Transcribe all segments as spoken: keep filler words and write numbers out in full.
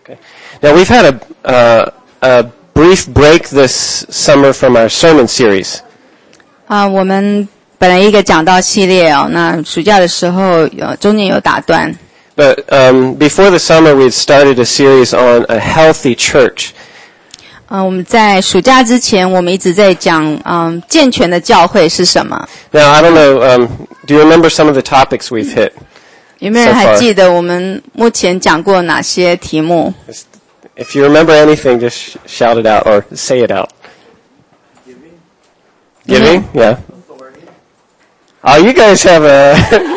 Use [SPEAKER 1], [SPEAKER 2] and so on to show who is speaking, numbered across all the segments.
[SPEAKER 1] Okay. Now we've had a, uh, a brief break this summer from our sermon series.
[SPEAKER 2] 啊、uh, 我们本来一个讲道系列哦，那暑假的时候有中间有打断。
[SPEAKER 1] But um, before the summer, we had started a series on a healthy church.
[SPEAKER 2] 呃，我们在暑假之前，我们一直在讲，嗯，健全的教会是什么。
[SPEAKER 1] Now I don't know. Um, do you remember some of the topics we've hit?
[SPEAKER 2] 有沒有人還記得我們目前講過哪些題目？
[SPEAKER 1] If you remember anything, just shout it out or say it out.
[SPEAKER 3] Giving.
[SPEAKER 1] Giving, yeah. Oh, you guys have a.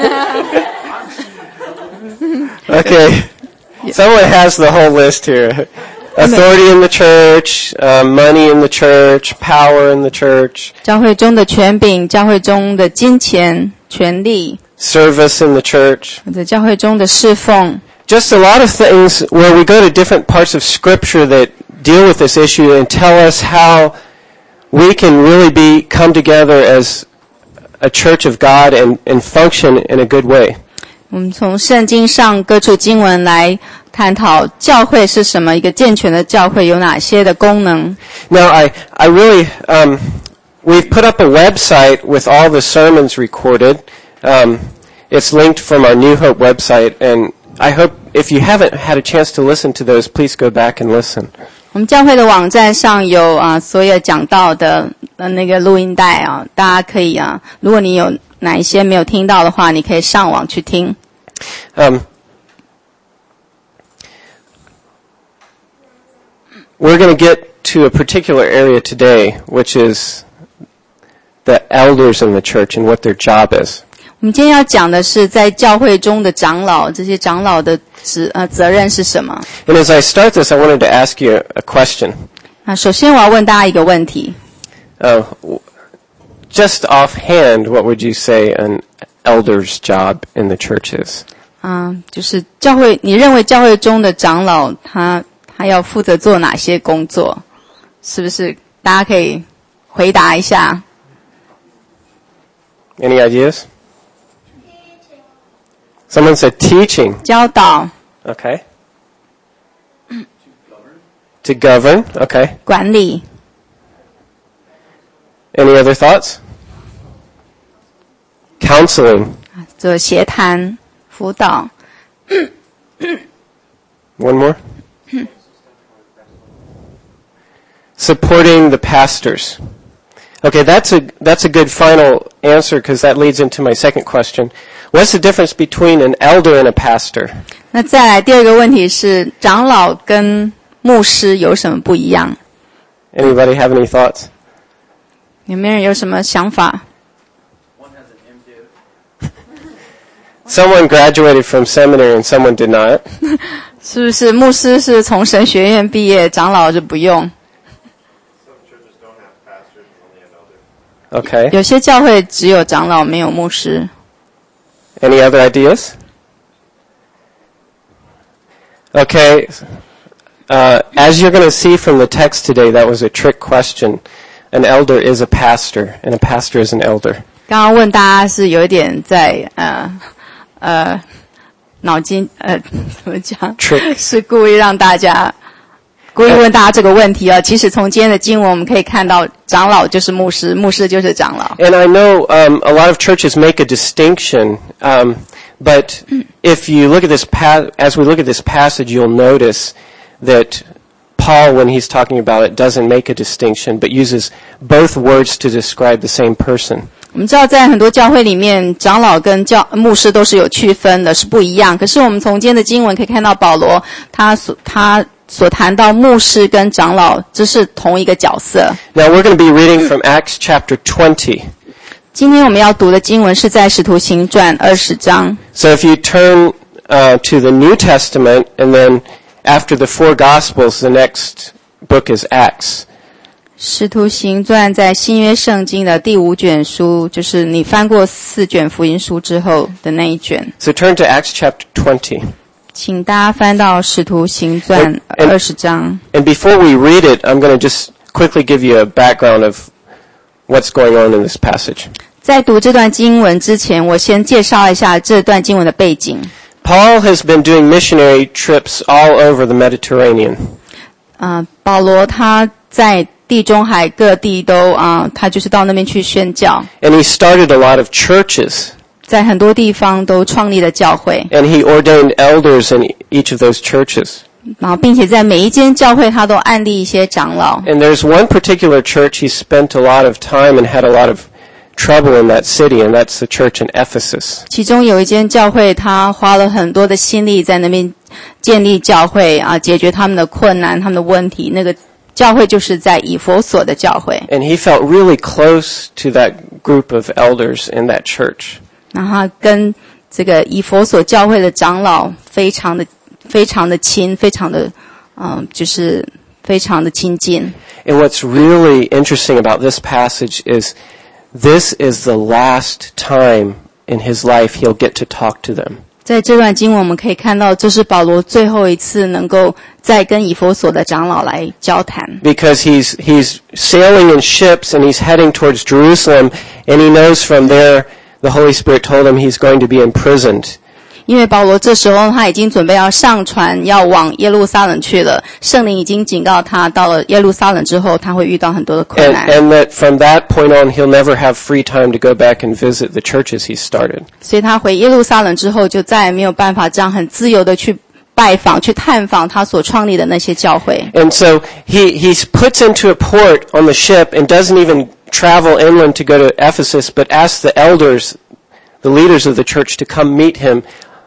[SPEAKER 1] Okay. Someone has the whole list here. Authority in the church, uh, money in the church, power in the church.
[SPEAKER 2] 教會中的權柄，教會中的金錢、權力。
[SPEAKER 1] Service in the church.
[SPEAKER 2] 或者教會中的侍奉。
[SPEAKER 1] Just a lot of things where we go to different parts of Scripture that deal with this issue and tell us how we can really be come together as a church of God and, and function in a good way.
[SPEAKER 2] 我们從聖經上各處經文來探討教會是什麼，一個健全的教會有哪些的功能。
[SPEAKER 1] Now, I, I really, um, we've put up a website with all the sermons recorded. Um, it's linked from our New Hope website, and I hope if you haven't had a chance to listen to those, please go back and listen.
[SPEAKER 2] 我们教会的网站上有啊所有讲到的呃那个录音带啊，大家可以啊，如果你有哪一些没有听到的话，你可以上网去听。
[SPEAKER 1] Um, we're going to get to a particular area today, which is the elders in the church and what their job is.
[SPEAKER 2] 我们今天要讲的是在教会中的长老，这些长老的职呃责任是什么？
[SPEAKER 1] And as I start this, I wanted to ask you a, a question.
[SPEAKER 2] 那首先我要问大家一个问题。
[SPEAKER 1] Uh, just offhand, what would you say an elder's job in the church is?
[SPEAKER 2] 啊，就是教会，你认为教会中的长老他他要负责做哪些工作？是不是？大家可以回答一下。
[SPEAKER 1] Any ideas? Someone said teaching.
[SPEAKER 2] 教导。
[SPEAKER 1] Okay. To govern. Okay.
[SPEAKER 2] 管理。
[SPEAKER 1] Any other thoughts? Counseling.
[SPEAKER 2] 做协谈、辅导。
[SPEAKER 1] One more. Supporting the pastors. Okay, that's a that's a good final answer because that leads into my second question. What's the difference between an elder and a pastor?
[SPEAKER 2] 那再来第二个问题是，长老跟牧师有什么不一样？
[SPEAKER 1] Anybody have any thoughts?
[SPEAKER 2] 有没有人有什么想法？
[SPEAKER 3] One has an M Div.
[SPEAKER 1] Someone graduated from seminary and someone did not.
[SPEAKER 2] 是不是牧师是从神学院毕业，长老就不用？
[SPEAKER 3] Some churches don't have pastors and only have elders.
[SPEAKER 1] Okay.
[SPEAKER 2] 有些教会只有长老没有牧师。
[SPEAKER 1] Any other ideas? Okay. Uh, as you're going to see from the text today, that was a trick question. An elder is a pastor, and a pastor is an elder.
[SPEAKER 2] 刚刚问大家是有一点在呃呃脑筋呃怎么讲？
[SPEAKER 1] Trick.
[SPEAKER 2] 是故意让大家故意问大家这个问题啊。其实从今天的经文我们可以看到，长老就是牧师，牧师就是长老。
[SPEAKER 1] And I know um, a lot of churches make a distinction, um, but if you look at this pa- as we look at this passage, you'll notice that Paul, when he's talking about it, doesn't make a distinction, but uses both words to describe the same person.
[SPEAKER 2] 我们知道在很多教会里面，长老跟教牧师都是有区分的，是不一样。可是我们从今天的经文可以看到，保罗他所他所谈到牧师跟长老，这是同一个角色。
[SPEAKER 1] Now we're going to be reading from Acts chapter twenty.
[SPEAKER 2] 今天我们要读的经文是在使徒行传二十章。
[SPEAKER 1] So if you turn uh, to the New Testament, and then after the four Gospels, the next book is Acts.
[SPEAKER 2] 使徒行传在新约圣经的第五卷书，就是你翻过四卷福音书之后的那一卷。
[SPEAKER 1] So turn to Acts chapter twenty.
[SPEAKER 2] 请大家翻到使徒行传二十章。
[SPEAKER 1] And before we read it, I'm going to just quickly give you a background of what's going on in this passage.
[SPEAKER 2] 在读这段经文之前，我先介绍一下这段经文的背景。
[SPEAKER 1] Paul has been doing missionary trips all over the Mediterranean.
[SPEAKER 2] 啊，保罗他在地中海各地都啊，他就是到那边去宣教。
[SPEAKER 1] And he started a lot of churches.
[SPEAKER 2] 在很多地方都创立了教会。
[SPEAKER 1] And he ordained elders in each of those churches.
[SPEAKER 2] 然后，并且在每一间教会，他都按立一些长老。
[SPEAKER 1] And there's one particular church he spent a lot of time and had a lot of trouble in that city, and that's the church in Ephesus.
[SPEAKER 2] 其中有一间教会，他花了很多的心力在那边建立教会啊，解决他们的困难、他们的问题。那个教会就是在以弗所的教会。
[SPEAKER 1] And he felt really close to that group of elders in that church.
[SPEAKER 2] 然后他跟这个以弗所教会的长老非常的、非常的亲，非常的，嗯，就是非常的亲近。
[SPEAKER 1] And what's really interesting about this passage is this is the last time in his life he'll get to talk to them.
[SPEAKER 2] 在这段经文我们可以看到，这是保罗最后一次能够再跟以弗所的长老来交谈。
[SPEAKER 1] Because he's he's sailing in ships and he's heading towards Jerusalem, and he knows from there the Holy Spirit told him he's going to be imprisoned.
[SPEAKER 2] 因为保罗这时候他已经准备要上船，要往耶路撒冷去了。圣灵已经警告他，到了耶路撒冷之后，他会遇到很多的困
[SPEAKER 1] And,
[SPEAKER 2] 难。
[SPEAKER 1] and that from that point on, he'll never have free time to go back and visit the churches he started.
[SPEAKER 2] 所以他回耶路撒冷之后，就再也没有办法这样很自由的去拜访、去探访他所创立的那些教会。
[SPEAKER 1] And so he he puts into a port on the ship and doesn't even travel inland to go to Ephesus, but asks the elders, the leaders of the church, to come meet him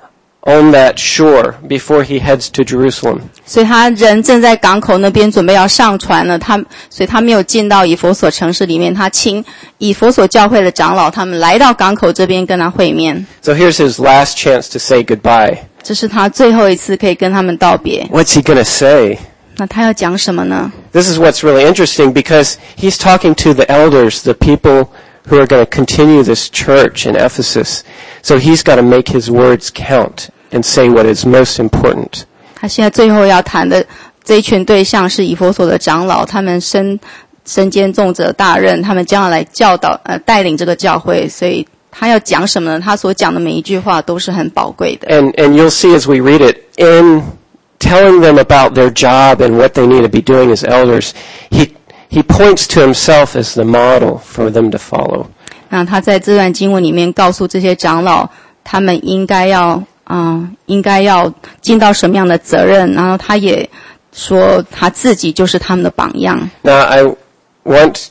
[SPEAKER 1] on that shore before he heads to Jerusalem.
[SPEAKER 2] 所以他人正在港口那边准备要上船了，他所以他没有进到以弗所城市里面，他请以弗所教会的长老他们来到港口这边跟他会面。
[SPEAKER 1] So here's his last chance to say goodbye.
[SPEAKER 2] 这是他最后一次可以跟他们道别。
[SPEAKER 1] What's he going to say?
[SPEAKER 2] 那他要讲什么呢？
[SPEAKER 1] This is what's really interesting because he's talking to the elders, the people who are going to continue this church in Ephesus. So he's got to make his words count and say what is most important.
[SPEAKER 2] 他现在最后要谈的这一群对象是以弗所的长老，他们身身兼重责大任，他们将要来教导呃带领这个教会，所以他要讲什么呢？他所讲的每一句话都是很宝贵的。
[SPEAKER 1] And and you'll see as we read it, in telling them about their job and what they need to be doing as elders, he he points to himself as the model for them to follow.
[SPEAKER 2] 那他在这段经文里面告诉这些长老，他们应该要嗯，应该要尽到什么样的责任，然后他也说他自己就是他们的榜样。
[SPEAKER 1] Now I want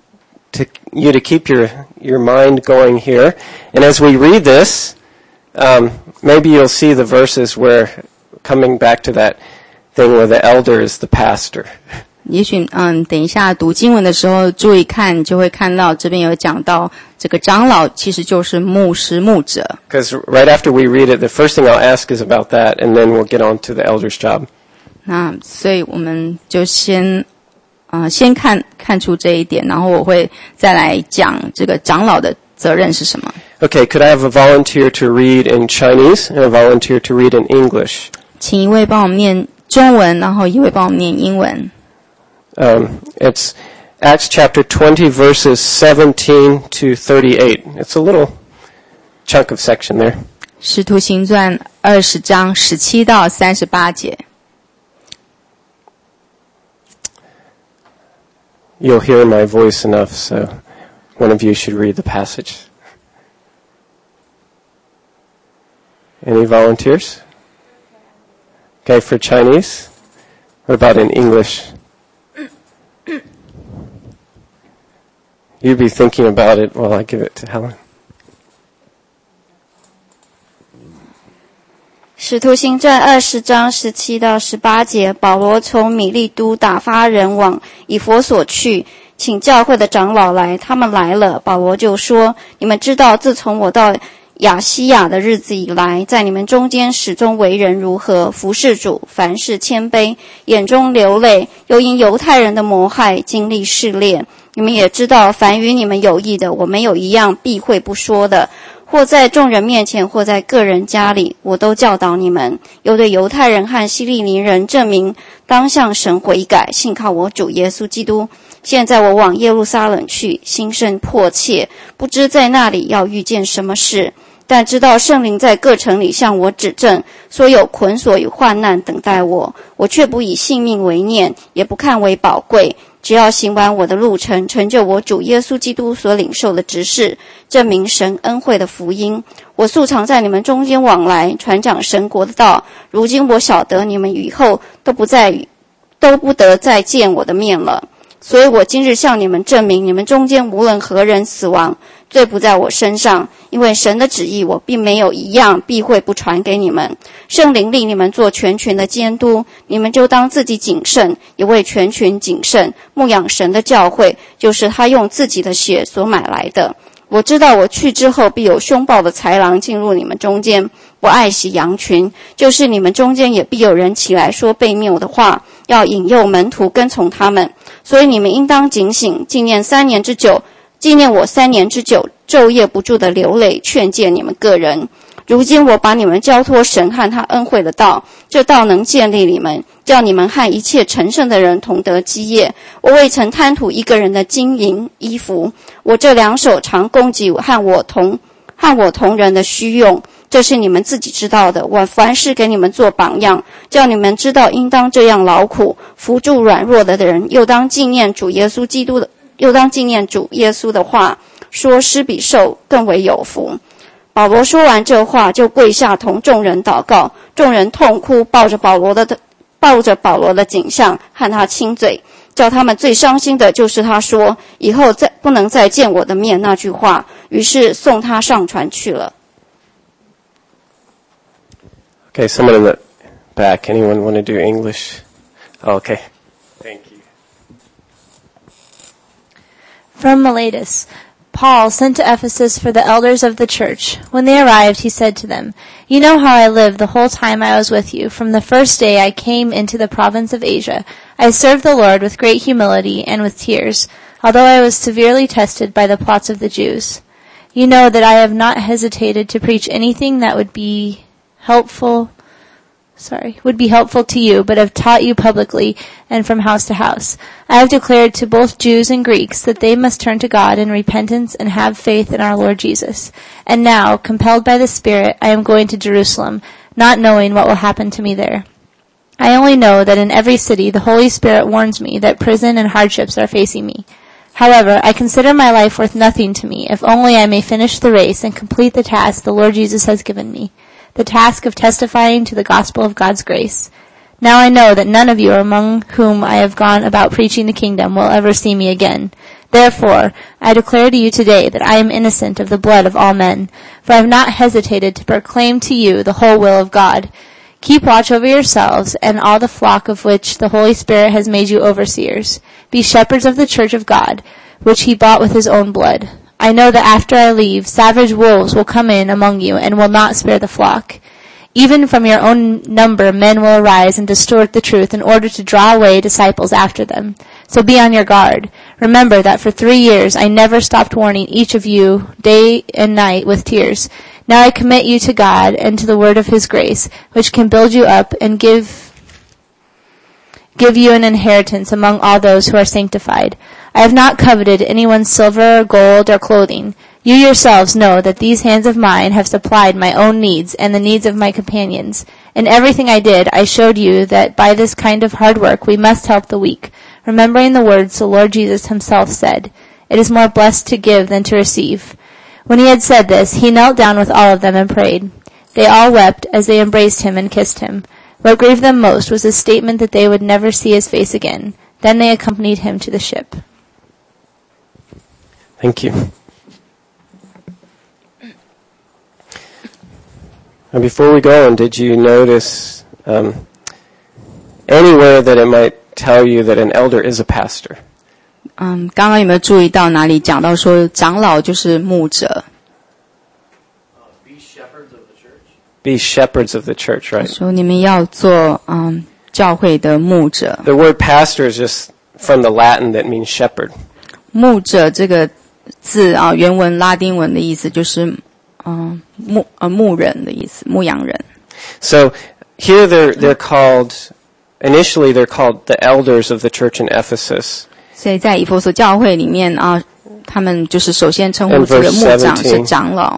[SPEAKER 1] to you to keep your your mind going here, and as we read this, um, maybe you'll see the verses where coming back to that thing where the elder is the pastor.
[SPEAKER 2] 也许嗯，等一下读经文的时候注意看，就会看到这边有讲到这个长老其实就是牧师牧者。
[SPEAKER 1] Because right after we read it, the first thing I'll ask is about that, and then we'll get on to the elder's job.
[SPEAKER 2] 那所以我们就先呃先看看出这一点，然后我会再来讲这个长老的责任是什么。
[SPEAKER 1] Okay, could I have a volunteer to read in Chinese and a volunteer to read in English?
[SPEAKER 2] 请一位帮我们念中文，然后一位帮我们念英文。
[SPEAKER 1] Um, it's Acts chapter twenty, verses seventeen to thirty-eight. It's a little chunk of section there.
[SPEAKER 2] 使徒行传二十章十七到三十八节。
[SPEAKER 1] You'll hear my voice enough, so one of you should read the passage. Any volunteers? Okay, for Chinese? What about in English? You be thinking about it while I give it to Helen.
[SPEAKER 4] 使徒行传二十章十七到十八节，保罗从米利都打发人往以弗所去，请教会的长老来，他们来了，保罗就说：你们知道，自从我到亚西亚的日子以来，在你们中间始终为人如何，服事主，凡事谦卑，眼中流泪，又因犹太人的谋害经历试炼。你们也知道，凡与你们有益的，我没有一样避讳不说的，或在众人面前，或在个人家里，我都教导你们，又对犹太人和希利尼人证明，当向神悔改，信靠我主耶稣基督。现在我往耶路撒冷去，心甚迫切，不知在那里要遇见什么事。 但知道圣灵在各城里向我指证，说有捆锁与患难等待我，我却不以性命为念，也不看为宝贵，只要行完我的路程，成就我主耶稣基督所领受的职事，证明神恩惠的福音。我素常在你们中间往来，传讲神国的道。如今我晓得你们以后都不再都不得再见我的面了，所以我今日向你们证明，你们中间无论何人死亡，罪不在我身上，因为神的旨意我并没有一样避讳不传给你们。圣灵令你们做全群的监督，你们就当自己谨慎，也为全群谨慎，牧养神的教会，就是他用自己的血所买来的。我知道我去之后，必有凶暴的豺狼进入你们中间，不爱惜羊群，就是你们中间也必有人起来说悖谬的话，要引诱门徒跟从他们。所以你们应当警醒，纪念三年之久，纪念我三年之久，昼夜不住的流泪，劝诫你们个人。如今我把你们交托神和他恩惠的道，这道能建立你们，叫你们和一切成圣的人同得基业。我未曾贪图一个人的金银衣服，我这两手常供给和我同和我同人的需用，这是你们自己知道的。我凡事给你们做榜样，叫你们知道应当这样劳苦，扶助软弱的人，又当纪念主耶稣基督的，又当纪念主耶稣的话，说施比受更为有福。保罗说完这话，就跪下同众人祷告，众人痛哭，抱着保罗的抱着保罗的颈项和他亲嘴。叫他们最伤心的就是他说以后再不能再见我的面那句话，于是送他上船去了。
[SPEAKER 1] Okay, someone in the back. Anyone want to do English? Oh, okay. Thank you.
[SPEAKER 5] From Miletus. Paul sent to Ephesus for the elders of the church. When they arrived, he said to them, "You know how I lived the whole time I was with you. From the first day I came into the province of Asia, I served the Lord with great humility and with tears, although I was severely tested by the plots of the Jews. You know that I have not hesitated to preach anything that would be helpful sorry, would be helpful to you, but have taught you publicly and from house to house. I have declared to both Jews and Greeks that they must turn to God in repentance and have faith in our Lord Jesus. And now, compelled by the Spirit, I am going to Jerusalem, not knowing what will happen to me there. I only know that in every city the Holy Spirit warns me that prison and hardships are facing me. However, I consider my life worth nothing to me, if only I may finish the race and complete the task the Lord Jesus has given me, the task of testifying to the gospel of God's grace. Now I know that none of you among whom I have gone about preaching the kingdom will ever see me again. Therefore, I declare to you today that I am innocent of the blood of all men, for I have not hesitated to proclaim to you the whole will of God. Keep watch over yourselves and all the flock of which the Holy Spirit has made you overseers. Be shepherds of the church of God, which he bought with his own blood. I know that after I leave, savage wolves will come in among you and will not spare the flock. Even from your own number men will arise and distort the truth in order to draw away disciples after them. So be on your guard. Remember that for three years I never stopped warning each of you day and night with tears. Now I commit you to God and to the word of his grace, which can build you up and give give you an inheritance among all those who are sanctified. I have not coveted anyone's silver or gold or clothing. You yourselves know that these hands of mine have supplied my own needs and the needs of my companions. In everything I did, I showed you that by this kind of hard work we must help the weak, remembering the words the Lord Jesus himself said, "It is more blessed to give than to receive." When he had said this, he knelt down with all of them and prayed. They all wept as they embraced him and kissed him. What grieved them most was his statement that they would never see his face again. Then they accompanied him to the ship.
[SPEAKER 1] Thank you. And before we go on, did you notice um, anywhere that it might tell you that an elder is a pastor?
[SPEAKER 2] 嗯，刚刚有没有注意到哪里讲到说长老就是牧者？
[SPEAKER 3] Be shepherds of the church.
[SPEAKER 1] Be shepherds of the church, right?
[SPEAKER 2] 说你们要做嗯教会的牧者。
[SPEAKER 1] The word pastor is just from the Latin that means shepherd.
[SPEAKER 2] 牧者这个字啊，原文拉丁文的意思就是嗯牧呃牧人的意思，牧羊人。
[SPEAKER 1] So here they're they're called initially they're called the elders of the church in Ephesus.
[SPEAKER 2] 所以在以弗所教会里面啊，他们就是首先称呼这个牧长是长老。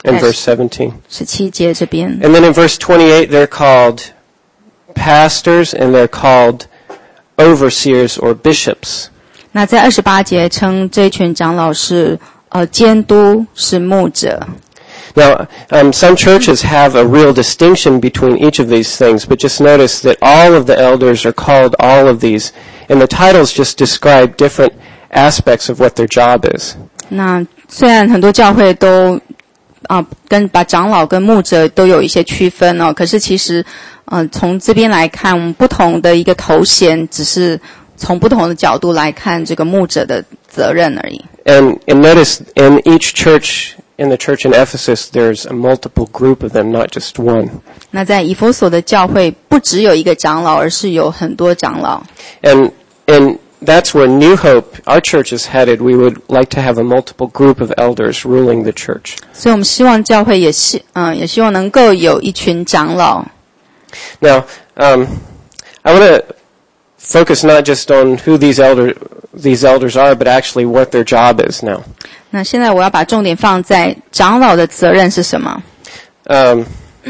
[SPEAKER 1] in verse seventeen.
[SPEAKER 2] 十七节这边。
[SPEAKER 1] And then in verse twenty-eight, they're called pastors and they're called overseers or bishops.
[SPEAKER 2] 那在二十八节称这群长老是呃监督，是牧者。
[SPEAKER 1] Now, um, some churches have a real distinction between each of these things, but just notice that all of the elders are called all of these, and the titles just describe different aspects of what their job is.
[SPEAKER 2] 那虽然很多教会都啊、呃、跟把长老跟牧者都有一些区分哦，可是其实呃从这边来看，我们不同的一个头衔，只是从不同的角度来看这个牧者的责任而已。
[SPEAKER 1] And, and notice in each church, in the church in Ephesus, there's a multiple group of them, not just one.
[SPEAKER 2] 那在以弗所的教会不只有一个长老，而是有很多长老。
[SPEAKER 1] And, and that's where New Hope, our church, is headed. We would like to have a multiple group of elders ruling the church.
[SPEAKER 2] 所以我们希望教会也希嗯、呃、也希望能够有一群长老。
[SPEAKER 1] Now, um, I want to focus not just on who these elder these elders are, but actually what their job is now.
[SPEAKER 2] 那现在我要把重点放在长老的责任是什么？
[SPEAKER 1] Um,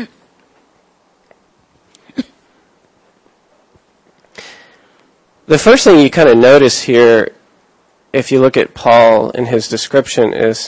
[SPEAKER 1] the first thing you kind of notice here, if you look at Paul in his description, is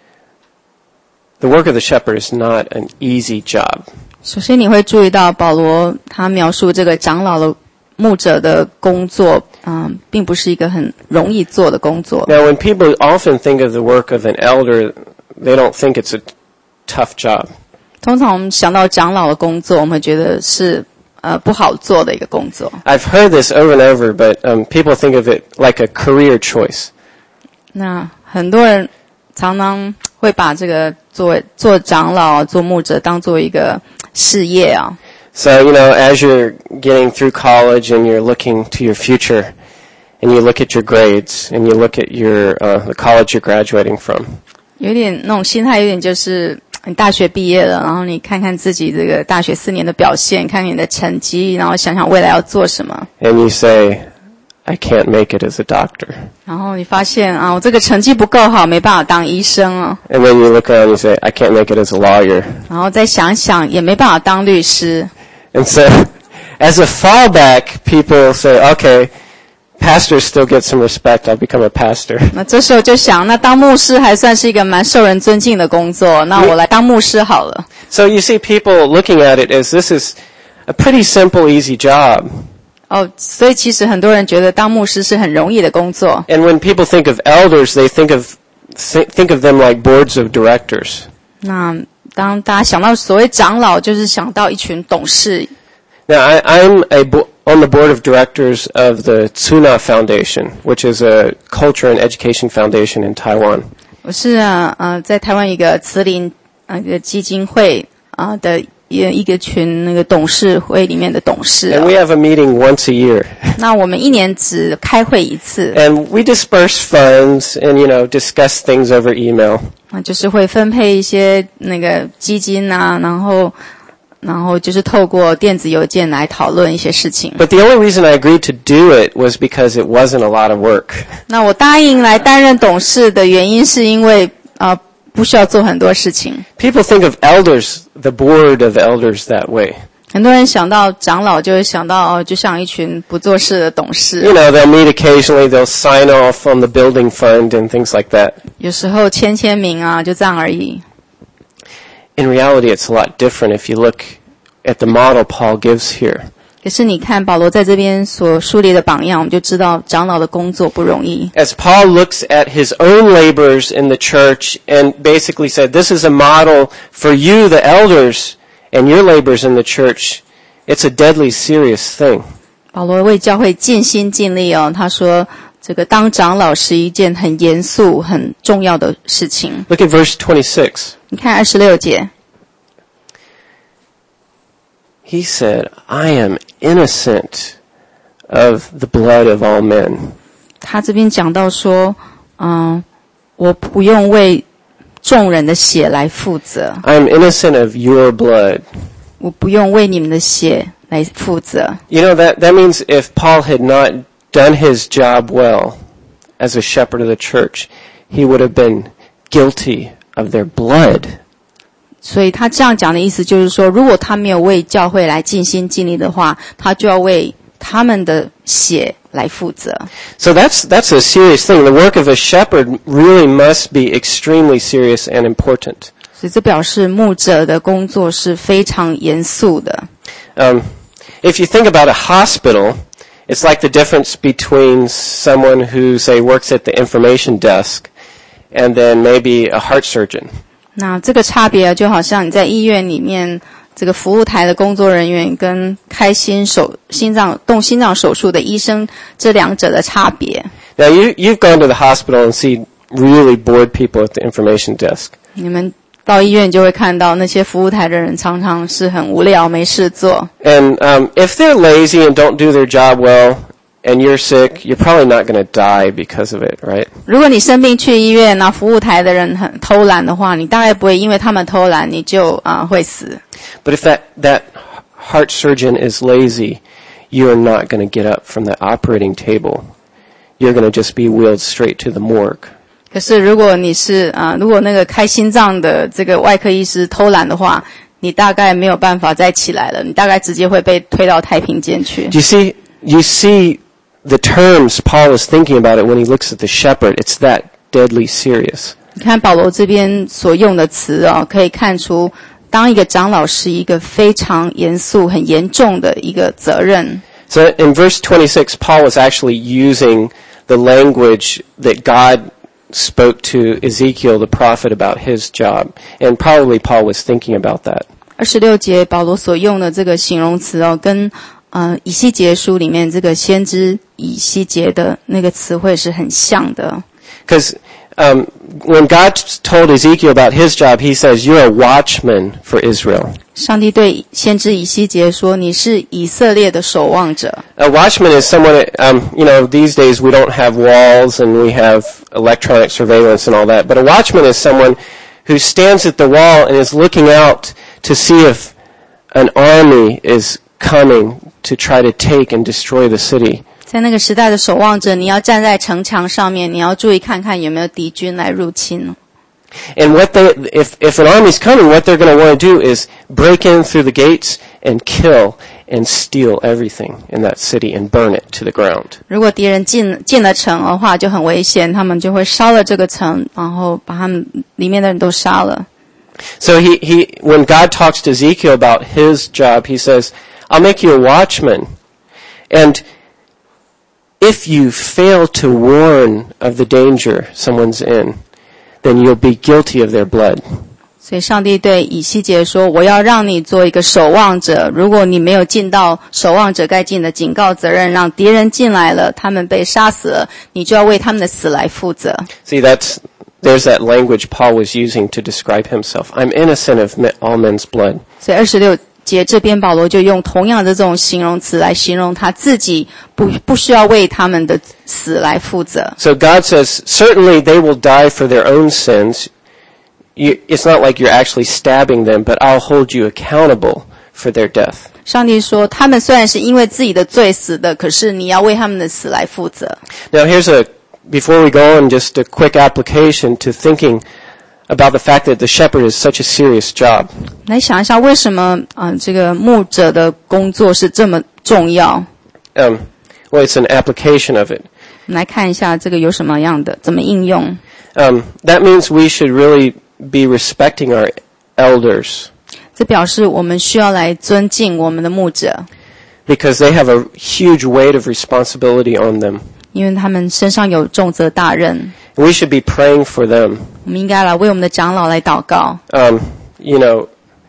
[SPEAKER 1] the work of the shepherd is not an easy job.
[SPEAKER 2] 首先你会注意到保罗他描述这个长老的牧者的工作，嗯，并不是一个很容易做的工作。
[SPEAKER 1] Now, when people often think of the work of an elder, they don't think it's a tough job.
[SPEAKER 2] 通常我们想到长老的工作，我们会觉得是呃不好做的一个工作。
[SPEAKER 1] I've heard this over and over, but um, people think of it like a career choice.
[SPEAKER 2] 那很多人常常会把这个做做长老、做牧者当做一个事业啊。
[SPEAKER 1] So, you know, as you're getting through college and you're looking to your future, and you look at your grades, and you look at your uh, the college you're graduating from,
[SPEAKER 2] 有点那种心态，有点就是你大学毕业了，然后你看看自己这个大学四年的表现，看看你的成绩，然后想想未来要做什么。
[SPEAKER 1] and you say, I can't make it as a doctor.
[SPEAKER 2] 然后你发现啊，我这个成绩不够好，没办法当医生啊。
[SPEAKER 1] And then you look around and you say, I can't make it as a lawyer.
[SPEAKER 2] 然后再想想，也没办法当律师。
[SPEAKER 1] And so, as a fallback, people say, okay, pastors still get some respect. I'll become a pastor.
[SPEAKER 2] 那这时候就想，那当牧师还算是一个蛮受人尊敬的工作，那我来当牧师好了。
[SPEAKER 1] So you see people looking at it as this is a pretty simple, easy job.
[SPEAKER 2] 哦，所以其实很多人觉得当牧师是很容易的工作。
[SPEAKER 1] And when people think of elders, they think of th- think of them like boards of directors.
[SPEAKER 2] 那当大家想到所谓长老，就是想到一群董事。
[SPEAKER 1] Now, I, I'm a bo- on the board of directors of the Tsuna Foundation, which is a culture and education foundation in Taiwan.
[SPEAKER 2] 我是啊呃在台湾一个慈林呃一个基金会啊、呃、的一一个群那个董事会里面的董事、
[SPEAKER 1] And
[SPEAKER 2] 哦
[SPEAKER 1] we have a meeting once a year.
[SPEAKER 2] 那我们一年只开会一次，
[SPEAKER 1] And we disperse funds and, you know, discuss things over email.
[SPEAKER 2] 啊就是会分配一些那个基金啊，然后然后就是透过电子邮件来讨论一些事情。
[SPEAKER 1] But the only reason I agreed to do it was because it wasn't a lot of work.
[SPEAKER 2] 那我答应来担任董事的原因是因为啊、呃、不需要做很多事情。
[SPEAKER 1] People think of elders, the board of elders, that way.
[SPEAKER 2] 很多人想到长老就会想到哦，就像一群不做事的董事。
[SPEAKER 1] You know, they'll meet occasionally, they'll sign off on the building fund and things like that.
[SPEAKER 2] 有时候签签名啊，就这样而已。
[SPEAKER 1] In reality, it's a lot different if you look at the model Paul gives here.
[SPEAKER 2] 可是你看保罗在这边所树立的榜样，我们就知道长老的工作不容易。
[SPEAKER 1] As Paul looks at his own labors in the church and basically said, this is a model for you, the elders, and your labors in the church, it's a deadly serious thing.
[SPEAKER 2] 保罗为教会尽心尽力哦，他说这个当长老是一件很严肃、很重要的事情。
[SPEAKER 1] Look at verse twenty-six.
[SPEAKER 2] 你看二十六节，
[SPEAKER 1] He said, I am innocent of the blood of all men.
[SPEAKER 2] 他这边讲到说，嗯，我不用为众人的血来负责，
[SPEAKER 1] I am innocent of your blood.
[SPEAKER 2] 我不用为你们的血来负责。
[SPEAKER 1] You know, that, that means if Paul had not done his job well as a shepherd of the church, he would have been guilty of their blood.
[SPEAKER 2] 所以他这样讲的意思就是说，如果他没有为教会来尽心尽力的话，他就要为他们的血来负责。
[SPEAKER 1] So that's that's a serious thing. The work of a shepherd really must be extremely serious and important.
[SPEAKER 2] 所以这表示牧者的工作是非常严肃的。
[SPEAKER 1] Um, if you think about a hospital, it's like the difference between someone who, say, works at the information desk and then maybe a heart surgeon.
[SPEAKER 2] 那这个差别就好像你在医院里面这个服务台的工作人员跟开心手心脏动心脏手术的医生这两者的差别。
[SPEAKER 1] Now, you, you've gone to the hospital and seen really bored people at the information desk.
[SPEAKER 2] 你们到医院就会看到那些服务台的人常常是很无聊没事做。
[SPEAKER 1] And um, if they're lazy and don't do their job well and you're sick, you're probably not going to die because of it, right?
[SPEAKER 2] 如果你生病去医院，那服务台的人很偷懒的话，你大概不会因为他们偷懒你就啊、呃、会死。
[SPEAKER 1] But if that, that heart surgeon is lazy, you are not going to get up from the operating table. You're going to just be wheeled straight to the morgue.
[SPEAKER 2] 可是如果你是啊、呃，如果那个开心脏的这个外科医师偷懒的话，你大概没有办法再起来了，你大概直接会被推到太平间去。
[SPEAKER 1] Do you see, you see the terms Paul is thinking about it when he looks at the shepherd? It's that deadly serious.
[SPEAKER 2] 你看保罗这边所用的词哦，可以看出当一个长老是一个非常严肃、很严重的一个责任。
[SPEAKER 1] So in verse twenty-six, Paul was actually using the language that God spoke to Ezekiel the prophet about his job. And probably Paul was thinking about that.
[SPEAKER 2] 二十六节保罗所用的这个形容词哦，跟呃以西结书里面这个先知以西结的那个词汇是很像的。
[SPEAKER 1] Because um, when God told Ezekiel about his job, he says, "You're a watchman for Israel."
[SPEAKER 2] 上帝对先知以西结说：“你是以色列的守望者。”
[SPEAKER 1] A watchman is someone, um, you know, these days we don't have walls and we have electronic surveillance and all that, but a watchman is someone who stands at the wall and is looking out to see if an army is coming to try to take and destroy the city.
[SPEAKER 2] 在那个时代的守望者，你要站在城墙上面，你要注意看看有没有敌军来入侵。
[SPEAKER 1] And what they, if, if an army's coming, what they're going to want to do is break in through the gates and kill and steal everything in that city and burn it to the ground.
[SPEAKER 2] 如果敌人进进了城的话，就很危险，他们就会烧了这个城，然后把他们里面的人都杀了。
[SPEAKER 1] So he, he, when God talks to Ezekiel about his job, he says, "I'll make you a watchman. And if you fail to warn of the danger someone's in, then you'll be guilty of their blood."
[SPEAKER 2] 所以上帝对以西结说：“我要让你做一个守望者，如果你没有尽到守望者该尽的警告责任，让敌人进来了，他们被杀死了，你就要为他们的死来负责。”
[SPEAKER 1] See, that's, there's that language Paul was using to describe himself. I'm innocent of all men's blood.
[SPEAKER 2] 所以二十六节这边保罗就用同样的这种形容词来形容他自己不不需要为他们的死来负责。
[SPEAKER 1] So God says, certainly they will die for their own sins. You, it's not like you're actually stabbing them, but I'll hold you accountable for their death.
[SPEAKER 2] 上帝说，他们虽然是因为自己的罪死的，可是你要为他们的死来负责。
[SPEAKER 1] Now here's a, before we go on, just a quick application to thinking about the fact that the shepherd is such a serious job.
[SPEAKER 2] 来想一下，为什么啊、呃、这个牧者的工作是这么重要？
[SPEAKER 1] Um, well, it's an application of it.
[SPEAKER 2] 我们来看一下这个有什么样的怎么应用。
[SPEAKER 1] Um, that means we should really be respecting our elders
[SPEAKER 2] 这表示我们需要来尊敬我们的牧者，
[SPEAKER 1] because they have a huge weight of responsibility on them.
[SPEAKER 2] 因为他们身上有重责大任。
[SPEAKER 1] We should be praying for them.
[SPEAKER 2] 我们应该来为我们的长老来祷告。
[SPEAKER 1] Um, you know,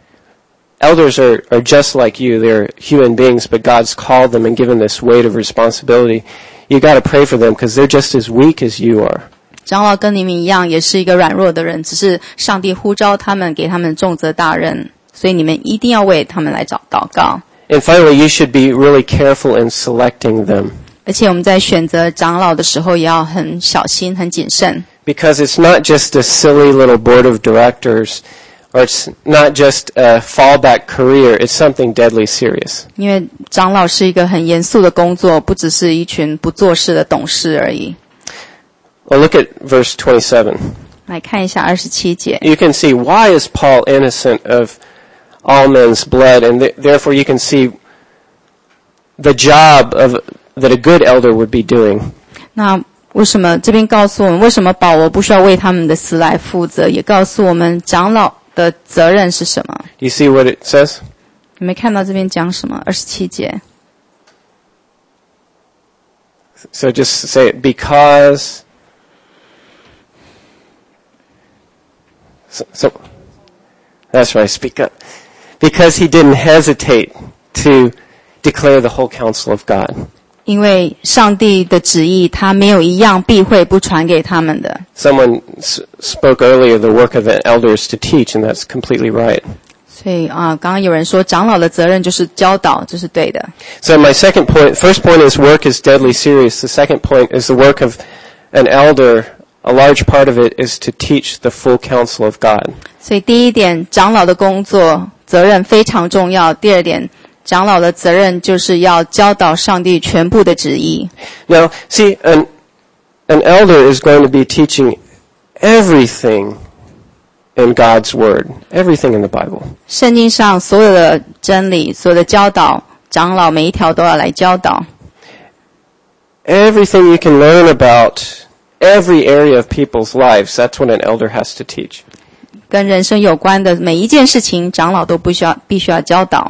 [SPEAKER 1] elders are, are just like you. They're human beings, but God's called them and given this weight of responsibility. You got to pray for them because they're just as weak as you are.
[SPEAKER 2] 长老跟你们一样，也是一个软弱的人，只是上帝呼召他们，给他们重责大任，所以你们一定要为他们来找祷告。
[SPEAKER 1] And finally, you should be really careful in selecting them
[SPEAKER 2] 而且我们在选择长老的时候，也要很小心、很谨慎。
[SPEAKER 1] because it's not just a silly little board of directors or it's not just a fallback career. It's something deadly serious.
[SPEAKER 2] 因为长老是一个很严肃的工作，不只是一群不做事的董事而已。
[SPEAKER 1] Well, look at verse twenty-seven.
[SPEAKER 2] 来看一下二十七节。
[SPEAKER 1] You can see why is Paul innocent of all men's blood, and th- therefore you can see the job of that a good elder would be doing.
[SPEAKER 2] 那为什么这边告诉我们，为什么保罗不需要为他们的死来负责，也告诉我们长老的责任是什么？
[SPEAKER 1] You see what it says?
[SPEAKER 2] 你没看到这边讲什么？二十七节。
[SPEAKER 1] So just say it, because so, so that's right, speak up. Because he didn't hesitate to declare the whole counsel of God.
[SPEAKER 2] 因为上帝的旨意，他没有一样避讳不传给他们的。
[SPEAKER 1] Someone s- spoke earlier the work of the elders to teach, and that's completely right.
[SPEAKER 2] 所以啊，刚刚有人说长老的责任就是教导，这是对的。
[SPEAKER 1] So my second point, first point is work is deadly serious. The second point is the work of an elder. A large part of it is to teach the full counsel of God.
[SPEAKER 2] 所以第一点，长老的工作责任非常重要。第二点，长老的责任就是要教导上帝全部的旨意。
[SPEAKER 1] Now, see, an, an elder is going to be teaching everything in God's Word, everything in the Bible.
[SPEAKER 2] 圣经上所有的真理，所有的教导，长老每一条都要来教导。
[SPEAKER 1] Everything you can learn about every area of people's lives, that's what an elder has to teach.
[SPEAKER 2] 跟人生有关的每一件事情，长老都必须要必须要教导。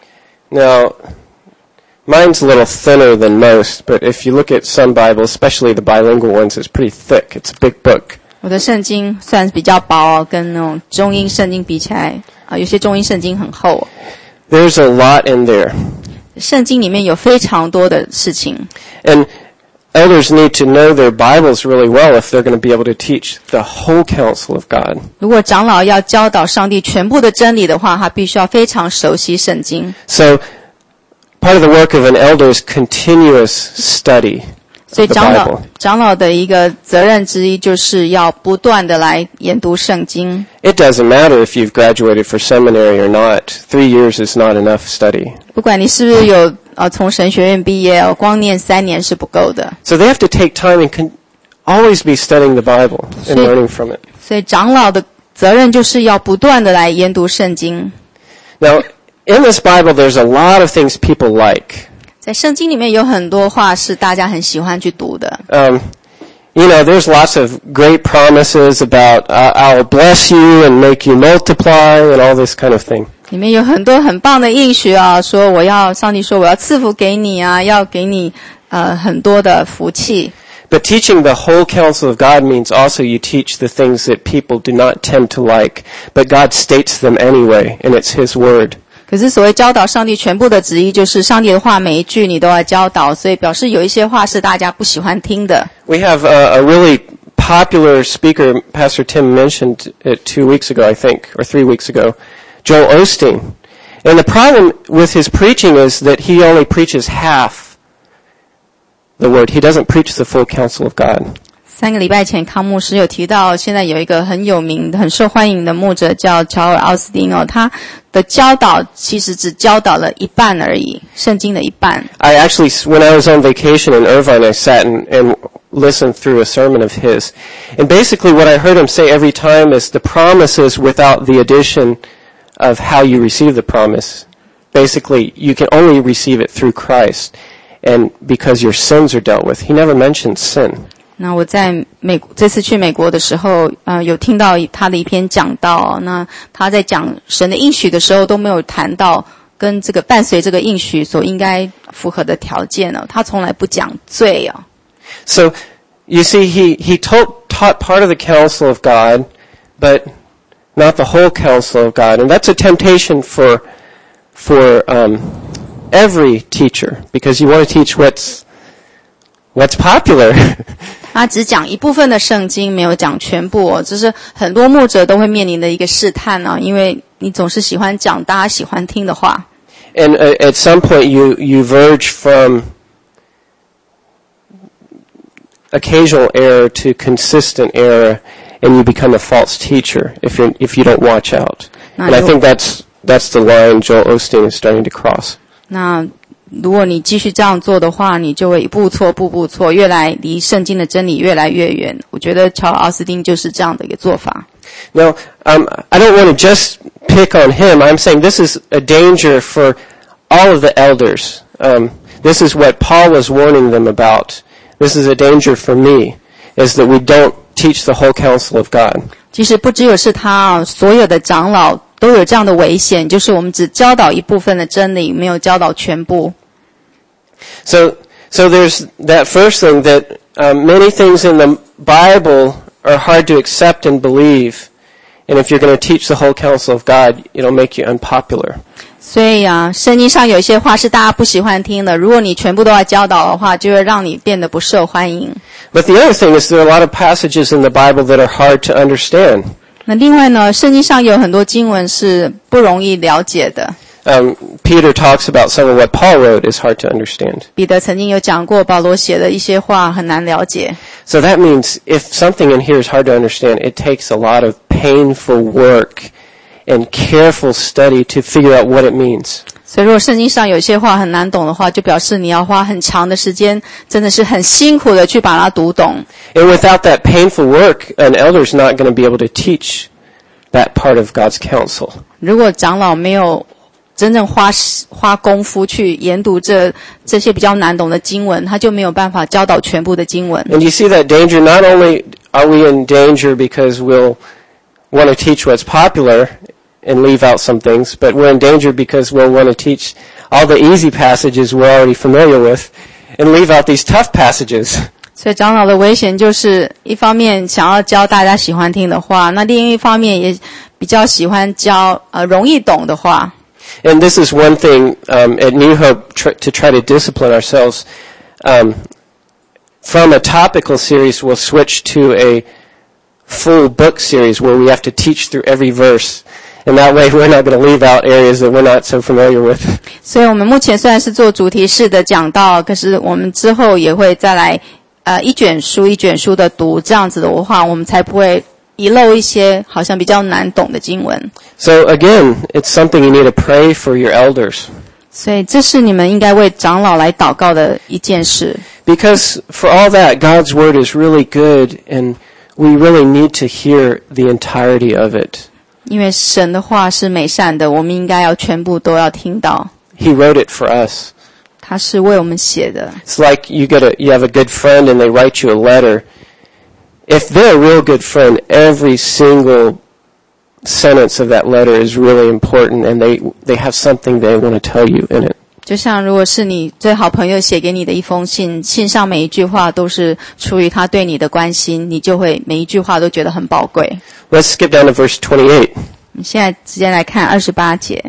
[SPEAKER 1] Now, mine's a little thinner than most, but if you look at some Bibles, especially the bilingual ones, it's pretty thick. It's a big book.
[SPEAKER 2] 我的圣经算比较薄哦，跟那种中英圣经比起来，啊，有些中英圣经很厚哦。
[SPEAKER 1] There's a lot in there.
[SPEAKER 2] 圣经里面有非常多的事情，
[SPEAKER 1] And elders need to know their Bibles really well if they're going to be able to teach the whole counsel of God.
[SPEAKER 2] 如果长老要教导上帝全部的真理的话，他必须要非常熟悉圣经。
[SPEAKER 1] So, part of the work of an elder is continuous study
[SPEAKER 2] 所以
[SPEAKER 1] of the
[SPEAKER 2] 长老
[SPEAKER 1] Bible.
[SPEAKER 2] 长老的一个责任之一，就是要不断的来研读圣经。
[SPEAKER 1] It doesn't matter if you've graduated for seminary or not. Three years is not enough study.
[SPEAKER 2] 不管你是不是有呃从神学院毕业哦，光念三年是不够的。
[SPEAKER 1] So they have to take time and con- always be studying the Bible and
[SPEAKER 2] So-
[SPEAKER 1] learning from it.
[SPEAKER 2] 所以长老的责任就是要不断的来研读圣经。
[SPEAKER 1] Now, in this Bible, there's a lot of things people like.
[SPEAKER 2] 在圣经里面有很多话是大家很喜欢去读的。
[SPEAKER 1] Um, you know, there's lots of great promises about uh, I'll bless you and make you multiply and all this kind of thing.
[SPEAKER 2] 里面有很多很棒的应许啊，说我要上帝说我要赐福给你啊，要给你呃很多的福气。
[SPEAKER 1] But teaching the whole counsel of God means also you teach the things that people do not tend to like, but God states them anyway, and it's His Word.
[SPEAKER 2] 可是所谓教导上帝全部的旨意，就是上帝的话每一句你都要教导，所以表示有一些话是大家不喜欢听的。
[SPEAKER 1] We have a, a really popular speaker, Pastor Tim mentioned it two weeks ago, I think, or three weeks ago, Joel Osteen. And the problem with his preaching is that he only preaches half the Word. He doesn't preach the full counsel of God.
[SPEAKER 2] 三个礼拜前，康牧师有提到，现在有一个很有名、很受欢迎的牧者叫乔尔·奥斯汀哦，他的教导其实只教导了一半而已，圣经的一半。
[SPEAKER 1] I actually, when I was on vacation in Irvine, I sat and, and listened through a sermon of his. And basically what I heard him say every time is the promises without the addition of how you receive the promise. Basically, you can only receive it through Christ, and because your sins are dealt with. He never mentioned sin.
[SPEAKER 2] 那我在美这次去美国的时候，呃，有听到他的一篇讲道哦，那他在讲神的应许的时候都没有谈到跟这个伴随这个应许所应该符合的条件哦，他从来不讲罪哦。
[SPEAKER 1] So, you see, he, he told, taught part of the counsel of God, but not the whole counsel of God. And that's a temptation for, for, um, every teacher, because you want to teach what's, what's popular.
[SPEAKER 2] 他只讲一部分的圣经，没有讲全部哦，这是很多牧者都会面临的一个试探呢、哦，因为你总是喜欢讲大家喜欢听的话。
[SPEAKER 1] And uh, at some point you, you verge from occasional error to consistent error, and you become a false teacher if you if you don't watch out. And I think that's that's the line Joel Osteen is starting to cross.
[SPEAKER 2] 那如果你继续这样做的话，你就会一步错步步错，越来离圣经的真理越来越远。我觉得乔尔奥斯汀就是这样的一个做法。
[SPEAKER 1] Now, um, I don't want to just pick on him. I'm saying this is a danger for all of the elders. Um, this is what Paul was warning them about. This is a danger for me, is that we don't teach the whole counsel of God.
[SPEAKER 2] 其实不只有是他啊，所有的长老都有这样的危险，就是我们只教导一部分的真理，没有教导全部。
[SPEAKER 1] So, so there's that first thing that um, many things in the Bible are hard to accept and believe. And if you're going to teach the whole counsel of God, it'll make you unpopular.
[SPEAKER 2] 所以啊，圣经上有一些话是大家不喜欢听的，如果你全部都要教导的话，就会让你变得不受欢迎。
[SPEAKER 1] But the other thing is there are a lot of passages in the Bible that are hard to understand.
[SPEAKER 2] 那另外呢，圣经上有很多经文是不容易了解的。
[SPEAKER 1] Um, Peter talks about some of what Paul wrote is hard to understand.
[SPEAKER 2] 彼得曾经有讲过，保罗写的一些话很难了解。
[SPEAKER 1] So that means if something in here is hard to understand, it takes a lot of painful work and careful study to figure out what it means.
[SPEAKER 2] 所以如果圣经上有些话很难懂的话，就表示你要花很长的时间，真的是很辛苦的去把它读懂。
[SPEAKER 1] And without that painful work, an elder is not going to be able to teach that part of God's counsel.
[SPEAKER 2] 如果长老没有真正花花功夫去研读这这些比较难懂的经文，他就没有办法教导全部的经文。
[SPEAKER 1] And you see that danger, not only are we in danger because we'll want to teach what's popular and leave out some things, but we're in danger because we'll want to teach all the easy passages we're already familiar with and leave out these tough passages.
[SPEAKER 2] 所以长老的危险就是一方面想要教大家喜欢听的话，那另一方面也比较喜欢教呃容易懂的话。
[SPEAKER 1] And this is one thing um, at New Hope tr- to try to discipline ourselves. Um, from a topical series, we'll switch to a full book series where we have to teach through every verse. And that way we're not going to leave out areas that we're not so familiar with.
[SPEAKER 2] 所以我们目前虽然是做主题式的讲道，可是我们之后也会再来呃一卷书一卷书的读，这样子的话我们才不会遗漏一些好像比较难懂的经文。
[SPEAKER 1] So again, it's something you need to pray for your elders.
[SPEAKER 2] 所以这是你们应该为长老来祷告的一件事。
[SPEAKER 1] Because for all that, God's word is really good and we really need to hear the entirety of it.
[SPEAKER 2] 因为神的话是美善的，我们应该要全部都要听到。
[SPEAKER 1] He wrote it for us.
[SPEAKER 2] 他是为我们写的。
[SPEAKER 1] It's like you get a, you have a good friend and they write you a letter. If they're a real good friend, every single sentence of that letter is really important and they, they have something they want to tell you in it.
[SPEAKER 2] 就像如果是你最好朋友写给你的一封信，信上每一句话都是出于他对你的关心，你就会每一句话都觉得很宝贵。
[SPEAKER 1] Let's skip down to verse twenty-eight.
[SPEAKER 2] 你现在直接来看二十八节。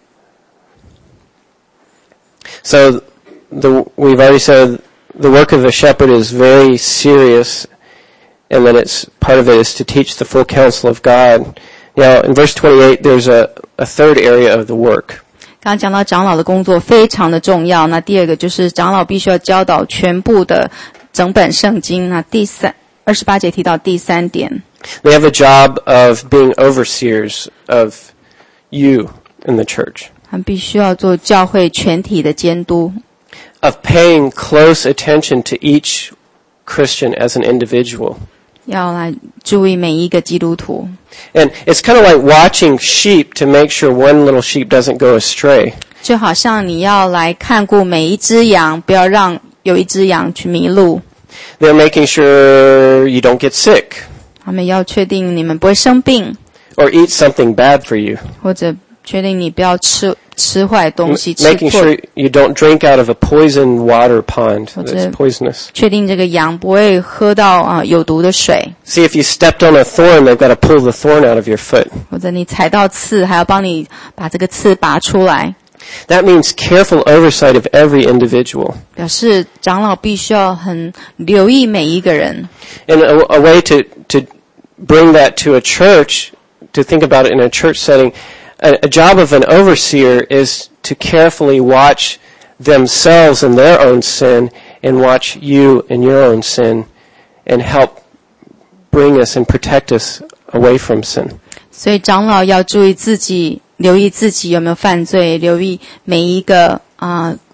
[SPEAKER 1] So the, we've already said the work of a shepherd is very serious, and then it's part of it is to teach the full counsel of God. Now, in verse twenty-eight, there's a, a third area of the work.
[SPEAKER 2] 刚刚讲到长老的工作非常的重要，那第二个就是长老必须要教导全部的整本圣经。那第三二十八节提到第三点。
[SPEAKER 1] They have a job of being overseers of you in the church.
[SPEAKER 2] 他们必须要做教会全体的监督。
[SPEAKER 1] Of paying close attention to each Christian as an individual.
[SPEAKER 2] 要来注意每一个基督徒。
[SPEAKER 1] And it's kind of like watching sheep to make sure one little sheep doesn't go astray.
[SPEAKER 2] 就好像你要来看顾每一只羊，不要让有一只羊去迷路。
[SPEAKER 1] They're making sure you don't get sick.
[SPEAKER 2] 他们要确定你们不会生病。
[SPEAKER 1] Or eat something bad for you.
[SPEAKER 2] 或者确定你不要吃吃坏东西，吃
[SPEAKER 1] Making
[SPEAKER 2] 破
[SPEAKER 1] sure you don't drink out of a poisoned water pond
[SPEAKER 2] 或
[SPEAKER 1] that's
[SPEAKER 2] 者
[SPEAKER 1] poisonous.
[SPEAKER 2] 确定这个羊不会喝到啊、呃、有毒的水，
[SPEAKER 1] See, if you stepped on a thorn, they've got to pull the thorn out of your foot.
[SPEAKER 2] 或者你踩到刺，还要帮你把这个刺拔出来。
[SPEAKER 1] That means careful oversight of every individual.
[SPEAKER 2] 表示长老必须要很留意每一个人。
[SPEAKER 1] And a, a way to, to bring that to a church, to think about it in a church setting, a, a job of an overseer is to carefully watch themselves and their own sin and watch you and your own sin and help bring us and protect us away from sin.
[SPEAKER 2] 所以长老要注意自己，留意自己有没有犯罪，留意每一个啊、呃、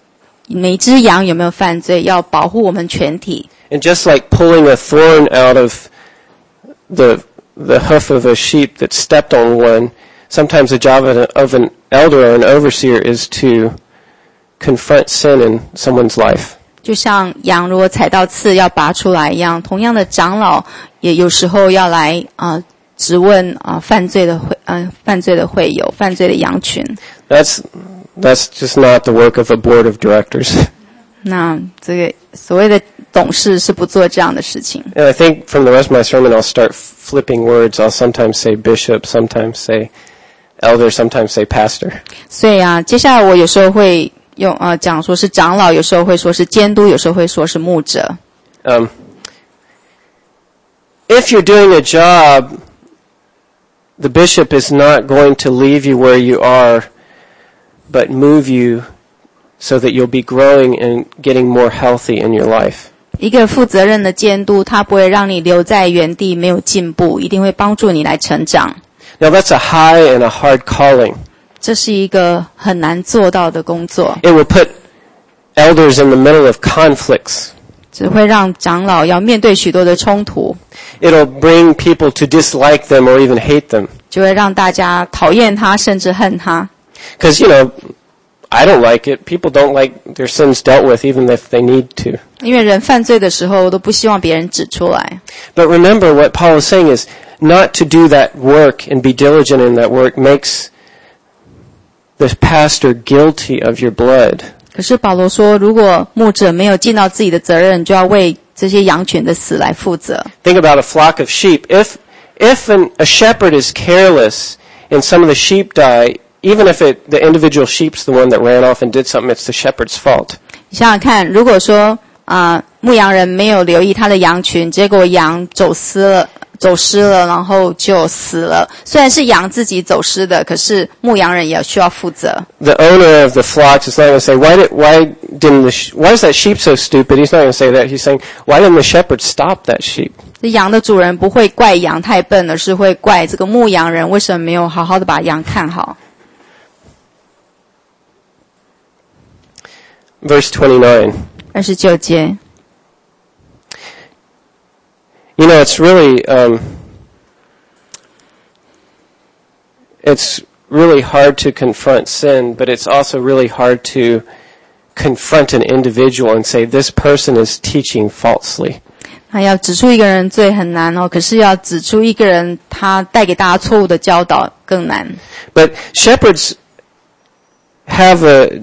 [SPEAKER 2] 每只羊有没有犯罪，要保护我们全体。
[SPEAKER 1] And just like pulling a thorn out of the the hoof of a sheep that stepped on one, sometimes the job of an, of an elder or an overseer is to confront sin in someone's life.
[SPEAKER 2] 就像羊如果踩到刺要拔出来一样，同样的长老也有时候要来啊、呃、质问啊、呃、犯罪的会呃犯罪的会友，犯罪的羊群。
[SPEAKER 1] That's that's just not the work of a board of directors.
[SPEAKER 2] 那这个所谓的董事是不做这样的事情。
[SPEAKER 1] And I think from the rest of my sermon I'll start flipping words. I'll sometimes say bishop, sometimes say elder, sometimes say pastor.
[SPEAKER 2] 所以啊，接下来我有时候会用呃讲说是长老，有时候会说是监督，有时候会说是牧者。
[SPEAKER 1] Um, if you're doing a job, the bishop is not going to leave you where you are, but move you so that you'll be growing and getting more healthy in your life.
[SPEAKER 2] 一个负责任的监督，他不会让你留在原地没有进步，一定会帮助你来成长。
[SPEAKER 1] Now that's a high and a hard calling.
[SPEAKER 2] 这是一个很难做到的工作。
[SPEAKER 1] It will put elders in the middle of conflicts.
[SPEAKER 2] 只会让长老要面对许多的冲突。
[SPEAKER 1] It'll bring people to dislike them or even hate them.
[SPEAKER 2] 就会让大家讨厌他，甚至恨他。
[SPEAKER 1] Because, you know, I don't like it. People don't like their sins dealt with even if they need to.
[SPEAKER 2] 因为人犯罪的时候都不希望别人指出来。
[SPEAKER 1] But remember what Paul is saying is not to do that work and be diligent in that work makes the pastor guilty of your blood.
[SPEAKER 2] 可是保罗说，如果牧者没有尽到自己的责任，就要为这些羊群的死来负责。
[SPEAKER 1] Think about a flock of sheep. If if an, a shepherd is careless and some of the sheep die, even if it, the individual sheep's the one that ran off and did something, it's the shepherd's fault.
[SPEAKER 2] 你想想看，如果说啊、呃，牧羊人没有留意他的羊群，结果羊走失了。走失了，然后就死了。虽然是羊自己走失的，可是牧羊人也需要负责。
[SPEAKER 1] The owner of the flocks is not going to say, why, did, why didn't the, why is that sheep so stupid? He's not going to say that. He's saying, why didn't the shepherd stop that sheep?
[SPEAKER 2] 这羊的主人不会怪羊太笨，而是会怪这个牧羊人为什么没有好好的把羊看好。
[SPEAKER 1] Verse twenty-nine.
[SPEAKER 2] 二十九节。
[SPEAKER 1] You know, it's really, um, it's really hard to confront sin, but it's also really hard to confront an individual and say, this person is teaching falsely.
[SPEAKER 2] 那要指出一个人罪很难哦，可是要指出一个人他带给大家错误的教导更难。
[SPEAKER 1] But shepherds have a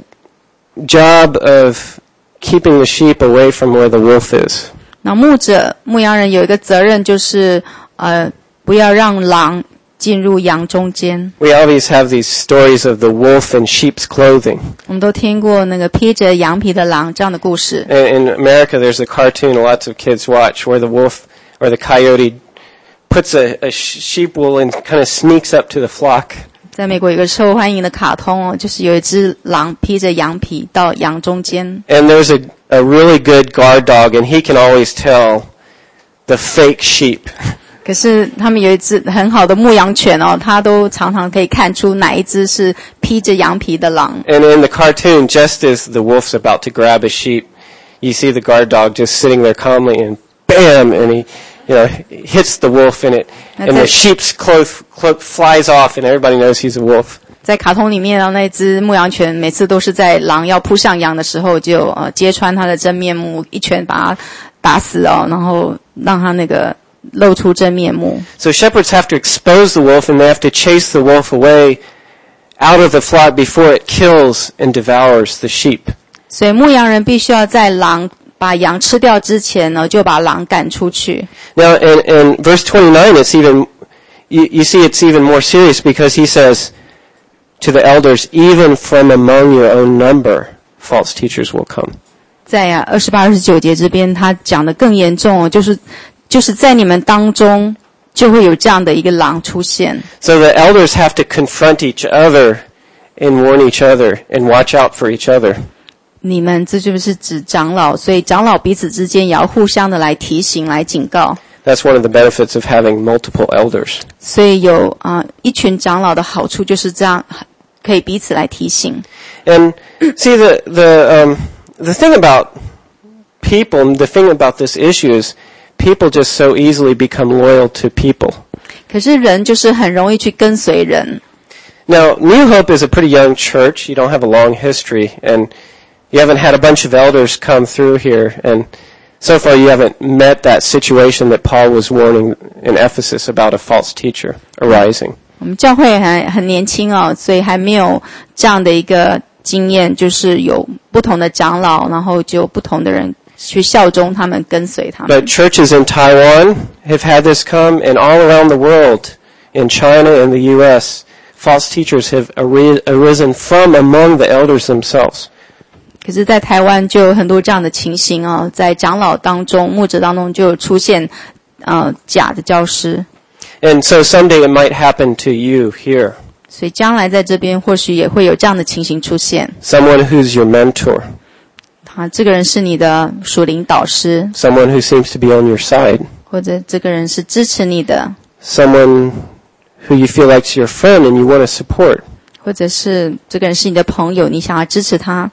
[SPEAKER 1] job of keeping the sheep away from where the wolf is.
[SPEAKER 2] 那牧者、牧羊人有一个责任，就是呃，不要让狼进入羊中间。
[SPEAKER 1] We always have these stories of the wolf in sheep's clothing.
[SPEAKER 2] 我们都听过那个披着羊皮的狼这样的故事。
[SPEAKER 1] In, in America, there's a cartoon lots of kids watch where the wolf or the coyote puts a, a sheep wool and kind of sneaks up to the flock.
[SPEAKER 2] 在美国有一个受欢迎的卡通哦，就是有一只狼披着羊皮到羊中间。
[SPEAKER 1] And there's a, a really good guard dog, and he can always tell the fake sheep.
[SPEAKER 2] 可是他们有一只很好的牧羊犬哦，它都常常可以看出哪一只是披着羊皮的狼。
[SPEAKER 1] And in the cartoon, just as the wolf's about to grab a sheep, you see the guard dog just sitting there calmly, and bam, and he, you know, hits the wolf in it, and the sheep's cloak, cloak flies off, and everybody knows he's a wolf.
[SPEAKER 2] 在卡通里面啊，那只牧羊犬每次都是在狼要扑向羊的时候，就呃揭穿它的真面目，一拳把它打死哦，然后让它那个露出真面目。
[SPEAKER 1] So shepherds have to expose the wolf, and they have to chase the wolf away out of the flock before it kills and devours the sheep.
[SPEAKER 2] 所以牧羊人必须要在狼把羊吃掉之前呢，就把狼赶出去。
[SPEAKER 1] Now, in, in verse twenty-nine, it's even, you, you see it's even more serious because he says to the elders, even from among your own number, false teachers will come.
[SPEAKER 2] 在啊二十八、二十九节这边，他讲的更严重哦，就是就是在你们当中就会有这样的一个狼出现。
[SPEAKER 1] So the elders have to confront each other and warn each other and watch out for each other.
[SPEAKER 2] 你们这就是指长老，所以长老彼此之间也要互相的来提醒、来警告。
[SPEAKER 1] That's one of the benefits of having multiple elders.
[SPEAKER 2] 所以有啊、呃、一群长老的好处就是这样，可以彼此来提醒。
[SPEAKER 1] And see the the um, the thing about people, the thing about this issue is people just so easily become loyal to people.
[SPEAKER 2] 可是人就是很容易去跟随人。
[SPEAKER 1] Now, New Hope is a pretty young church. You don't have a long history, and you haven't had a bunch of elders come through here, and so far you haven't met that situation that Paul was warning in Ephesus about a false teacher arising.
[SPEAKER 2] 我们教会还很年轻哦，所以还没有这样的一个经验，就是有不同的长老，然后就不同的人去效忠他们，跟随他们。
[SPEAKER 1] But churches in Taiwan have had this come, and all around the world, in China and the U S, false teachers have arisen from among the elders themselves.
[SPEAKER 2] 可是在台湾就有很多这样的情形哦，在长老当中、牧者当中就有出现呃假的教师。
[SPEAKER 1] And so someday it might happen to you here.
[SPEAKER 2] 所以将来在这边或许也会有这样的情形出现。
[SPEAKER 1] Someone who's your mentor.
[SPEAKER 2] 啊，这个人是你的属灵导师。
[SPEAKER 1] Someone who seems to be on your side.
[SPEAKER 2] 或者这个人是支持你的。
[SPEAKER 1] Someone who you feel like is your friend and you want to support.
[SPEAKER 2] 或者是这个人是你的朋友，你想要支持他。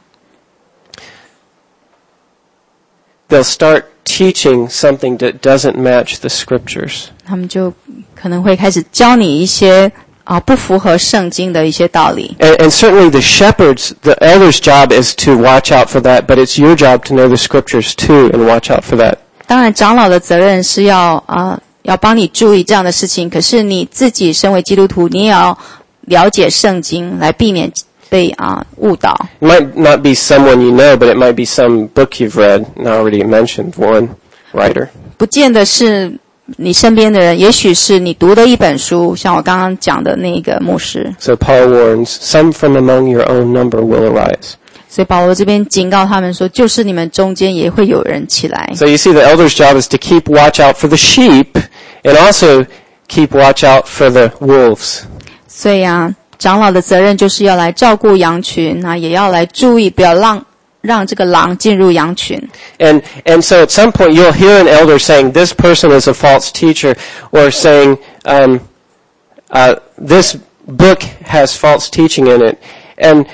[SPEAKER 1] They'll start teaching something that doesn't match the scriptures.
[SPEAKER 2] 他们就可能会开始教你一些啊不符合圣经的一些道理。
[SPEAKER 1] And, and certainly the shepherds, the elders' job is to watch out for that, but it's your job to know the scriptures too and watch out for that.
[SPEAKER 2] 当然，长老的责任是要啊要帮你注意这样的事情，可是你自己身为基督徒，你也要了解圣经，来避免被啊误导。
[SPEAKER 1] It might not be someone you know, but it might be some book you've read. And I already mentioned one writer.
[SPEAKER 2] 不见得是你身边的人，也许是你读的一本书，像我刚刚讲的那个牧师。
[SPEAKER 1] So Paul warns, some from among your own number will arise.
[SPEAKER 2] 所以保罗这边警告他们说，就是你们中间也会有人起来。
[SPEAKER 1] So you see, the elder's job is to keep watch out for the sheep and also keep watch out for the wolves.
[SPEAKER 2] 所以啊，长老的责任就是要来照顾羊群，那也要来注意，不要让让这个狼进入羊群。
[SPEAKER 1] And and so at some point you'll hear an elder saying, this person is a false teacher, or saying, um, uh, this book has false teaching in it. And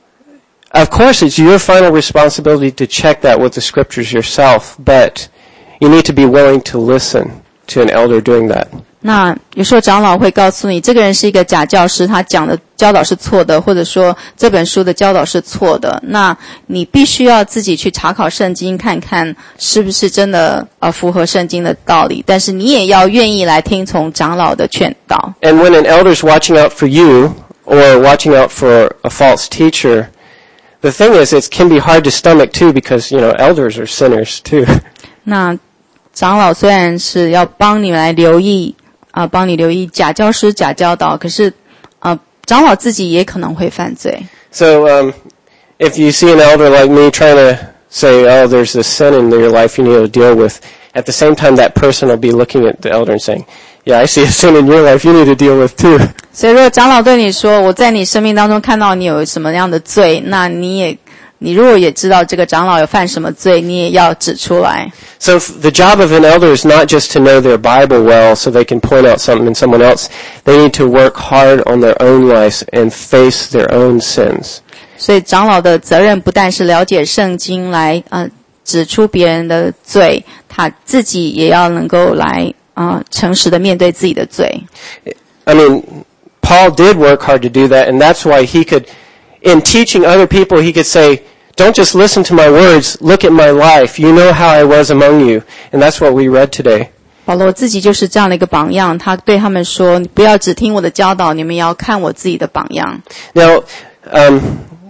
[SPEAKER 1] of course it's your final responsibility to check that with the scriptures yourself, but you need to be willing to listen to an elder doing that.
[SPEAKER 2] 那有时候长老会告诉你，这个人是一个假教师，他讲的教导是错的，或者说这本书的教导是错的。那你必须要自己去查考圣经，看看是不是真的呃符合圣经的道理。但是你也要愿意来听从长老的劝导。
[SPEAKER 1] And when an elder's watching out for you or watching out for a false teacher, the thing is, it can be hard to stomach too, because you know elders are sinners too.
[SPEAKER 2] 那长老虽然是要帮你来留意。啊，帮你留意假教师、假教导，可是，呃，长老自己也可能会犯罪。
[SPEAKER 1] So, um, if you see an elder like me trying to say, "Oh, there's this sin in your life you need to deal with," at the same time, that person will be looking at the elder and saying, "Yeah, I see a sin in your life you need to deal with too."
[SPEAKER 2] 所以，如果长老对你说：“我在你生命当中看到你有什么样的罪”，那你也，你如果也知道这个长老有犯什么罪，你也要指出来。
[SPEAKER 1] So the job of an elder is not just to know their Bible well so they can point out something in someone else. They need to work hard on their own lives and face their own sins.
[SPEAKER 2] 所以长老的责任不但是了解圣经来呃指出别人的罪，他自己也要能够来呃诚实的面对自己的罪。
[SPEAKER 1] I mean, Paul did work hard to do that, and that's why he could, in teaching other people, he could say, don't just listen to my words, look at my life. You know how I was among you. And that's what we read today.
[SPEAKER 2] 保罗自己就是这样的一个榜样，他对他们说，你不要只听我的教导，你们要看我自己的榜样。
[SPEAKER 1] Now, um,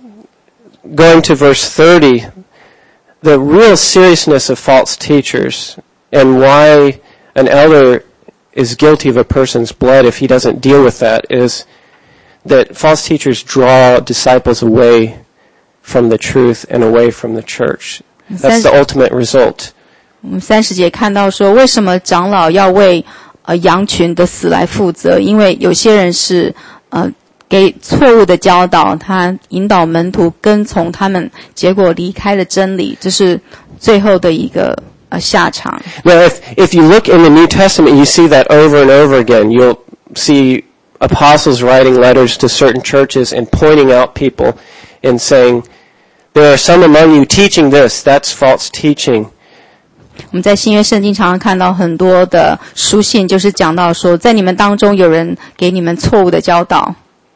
[SPEAKER 1] going to verse thirty, the real seriousness of false teachers and why an elder is guilty of a person's blood if he doesn't deal with that is that false teachers draw disciples away from the truth and away from the church. That's the ultimate result.
[SPEAKER 2] 我们三十节看到说，为什么长老要为呃羊群的死来负责？因为有些人是呃给错误的教导，他引导门徒跟从他们，结果离开了真理，这是最后的一个呃下场。
[SPEAKER 1] Now, if if you look in the New Testament, you see that over and over again. You'll see apostles writing letters to certain churches and pointing out people and saying, There are some among you teaching this. That's false teaching.
[SPEAKER 2] 我们在新约圣经常常看到很多的书信，就是讲到说，在你们当中有人给你们错误的教导。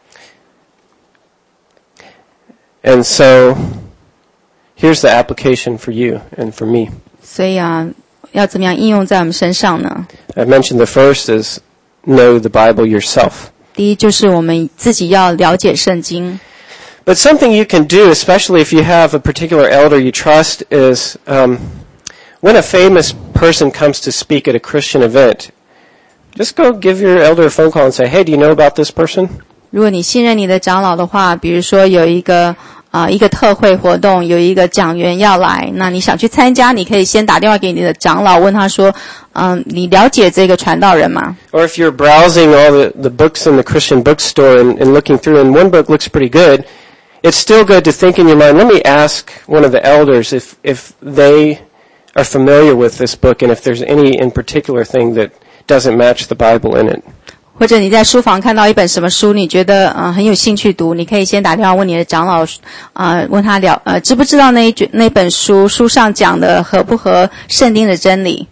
[SPEAKER 1] And so, here's the application for you and for me.
[SPEAKER 2] 所以啊，要怎么样应用在我们身上呢？
[SPEAKER 1] I mentioned the first is know the Bible yourself.
[SPEAKER 2] 第一就是我们自己要了解圣经。
[SPEAKER 1] But something you can do, especially if you have a particular elder you trust, is um, when a famous person comes to speak at a Christian event, just go give your elder a phone call and say, hey, do you know about this person?
[SPEAKER 2] 如果你信任你的长老的话，比如说有一个啊、呃、一个特会活动，有一个讲员要来，那你想去参加，你可以先打电话给你的长老，问他说，嗯、呃，你了解这个传道人吗？
[SPEAKER 1] Or if you're browsing all the, the books in the Christian bookstore and, and looking through, and one book looks pretty good, it's still good to think in your mind, let me ask one of the elders if, if they are familiar with this book and if there's any in particular thing that doesn't match the Bible in it.
[SPEAKER 2] 或者你在书房看到一本什么书，你觉得呃很有兴趣读，你可以先打电话问你的长老，呃问他了呃知不知道那一卷那本书书上讲的合不合圣经的真理。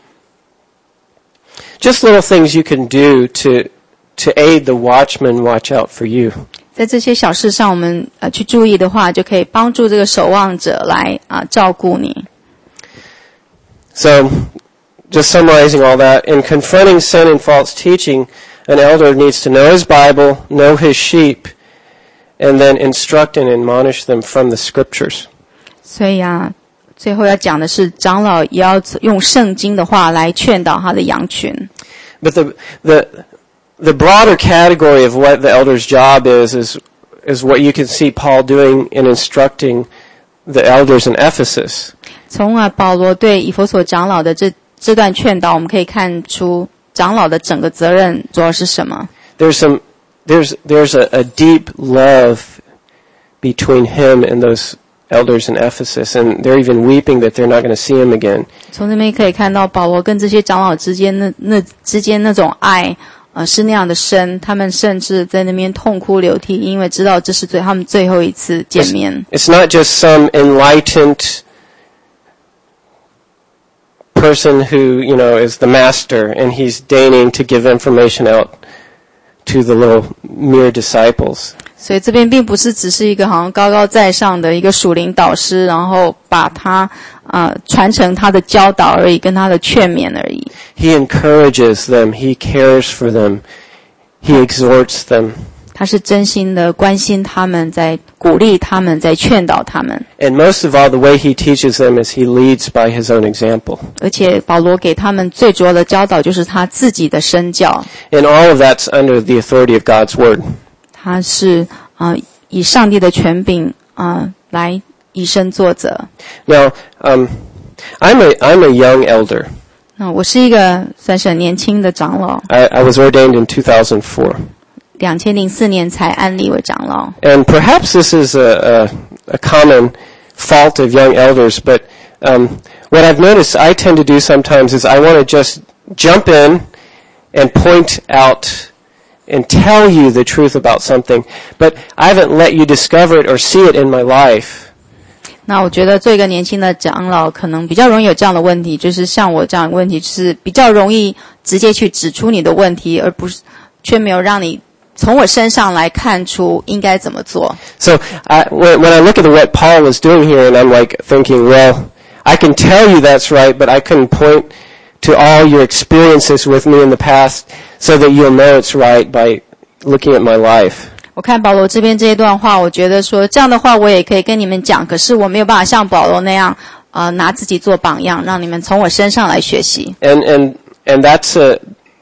[SPEAKER 1] Just little things you can do to to aid the watchman watch out for you.
[SPEAKER 2] 在这些小事上，我们呃去注意的话，就可以帮助这个守望者来啊、呃、照顾你。
[SPEAKER 1] So, just summarizing all that, in confronting sin and false teaching, an elder needs to know his Bible, know his sheep, and then instruct and admonish them from the Scriptures.
[SPEAKER 2] 所以啊，最后要讲的是，长老也要用圣经的话来劝导他的羊群。
[SPEAKER 1] But the the the broader category of what the elder's job is is is what you can see Paul doing in instructing the elders in Ephesus.
[SPEAKER 2] 从啊保罗对以弗所长老的这这段劝导，我们可以看出长老的整个责任主要是什么。
[SPEAKER 1] There's some there's there's a, a deep love between him and those elders in Ephesus, and they're even weeping that they're not going to see him again.
[SPEAKER 2] 从这边可以看到保罗跟这些长老之间那那之间那种爱，呃，是那样的深，他们甚至在那边痛哭流涕，因为知道这是最他们最后一次见面。
[SPEAKER 1] It's not just some enlightened person who, you know, is the master and he's deigning to give information out to the little mere disciples.
[SPEAKER 2] 所以这边并不是只是一个好像高高在上的一个属灵导师，然后把他呃传承他的教导而已，跟他的劝勉而已。
[SPEAKER 1] He encourages them, he cares for them, he exhorts them.
[SPEAKER 2] 他是真心的关心他们，在鼓励他们，在劝导他们。
[SPEAKER 1] And most of all, the way he teaches them is he leads by his own example.
[SPEAKER 2] 而且保罗给他们最主要的教导就是他自己的身教。
[SPEAKER 1] And all of that's under the authority of God's Word.
[SPEAKER 2] 他是啊、呃、以上帝的权柄啊、呃、来以身作则。
[SPEAKER 1] Now, um, I'm a I'm a young elder.
[SPEAKER 2] 那我是一个算是很年轻的长老，
[SPEAKER 1] I, I was ordained in two thousand four.
[SPEAKER 2] 两千零四年才安立为长老。
[SPEAKER 1] And perhaps this is a, a, a common fault of young elders, but um, what I've noticed I tend to do sometimes is I want to just jump in and point out and tell you the truth about something, but I haven't let you discover it or see it in my life.
[SPEAKER 2] 那我觉得做一个年轻的长老可能比较容易有这样的问题，就是像我这样的问题，就是比较容易直接去指出你的问题，而不是却没有让你从我身上来看出应该怎么做。
[SPEAKER 1] So I, when, when I look at what Paul was doing here, and I'm like thinking, well, I can tell you that's right, but I couldn't point to all your experiences with me in the past so that you'll know it's right by looking at my life.
[SPEAKER 2] 我看保罗这边这一段话，我觉得说这样的话我也可以跟你们讲，可是我没有办法像保罗那样呃拿自己做榜样，让你们从我身上来学习。
[SPEAKER 1] And and and that's a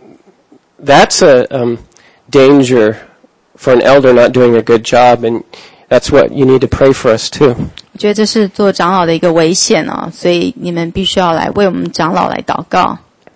[SPEAKER 1] that's a um, danger for an elder not doing a good job, and that's what you need to pray for us too.
[SPEAKER 2] 我觉得这是做长老的一个危险啊，所以你们必须要来为我们长老来祷告。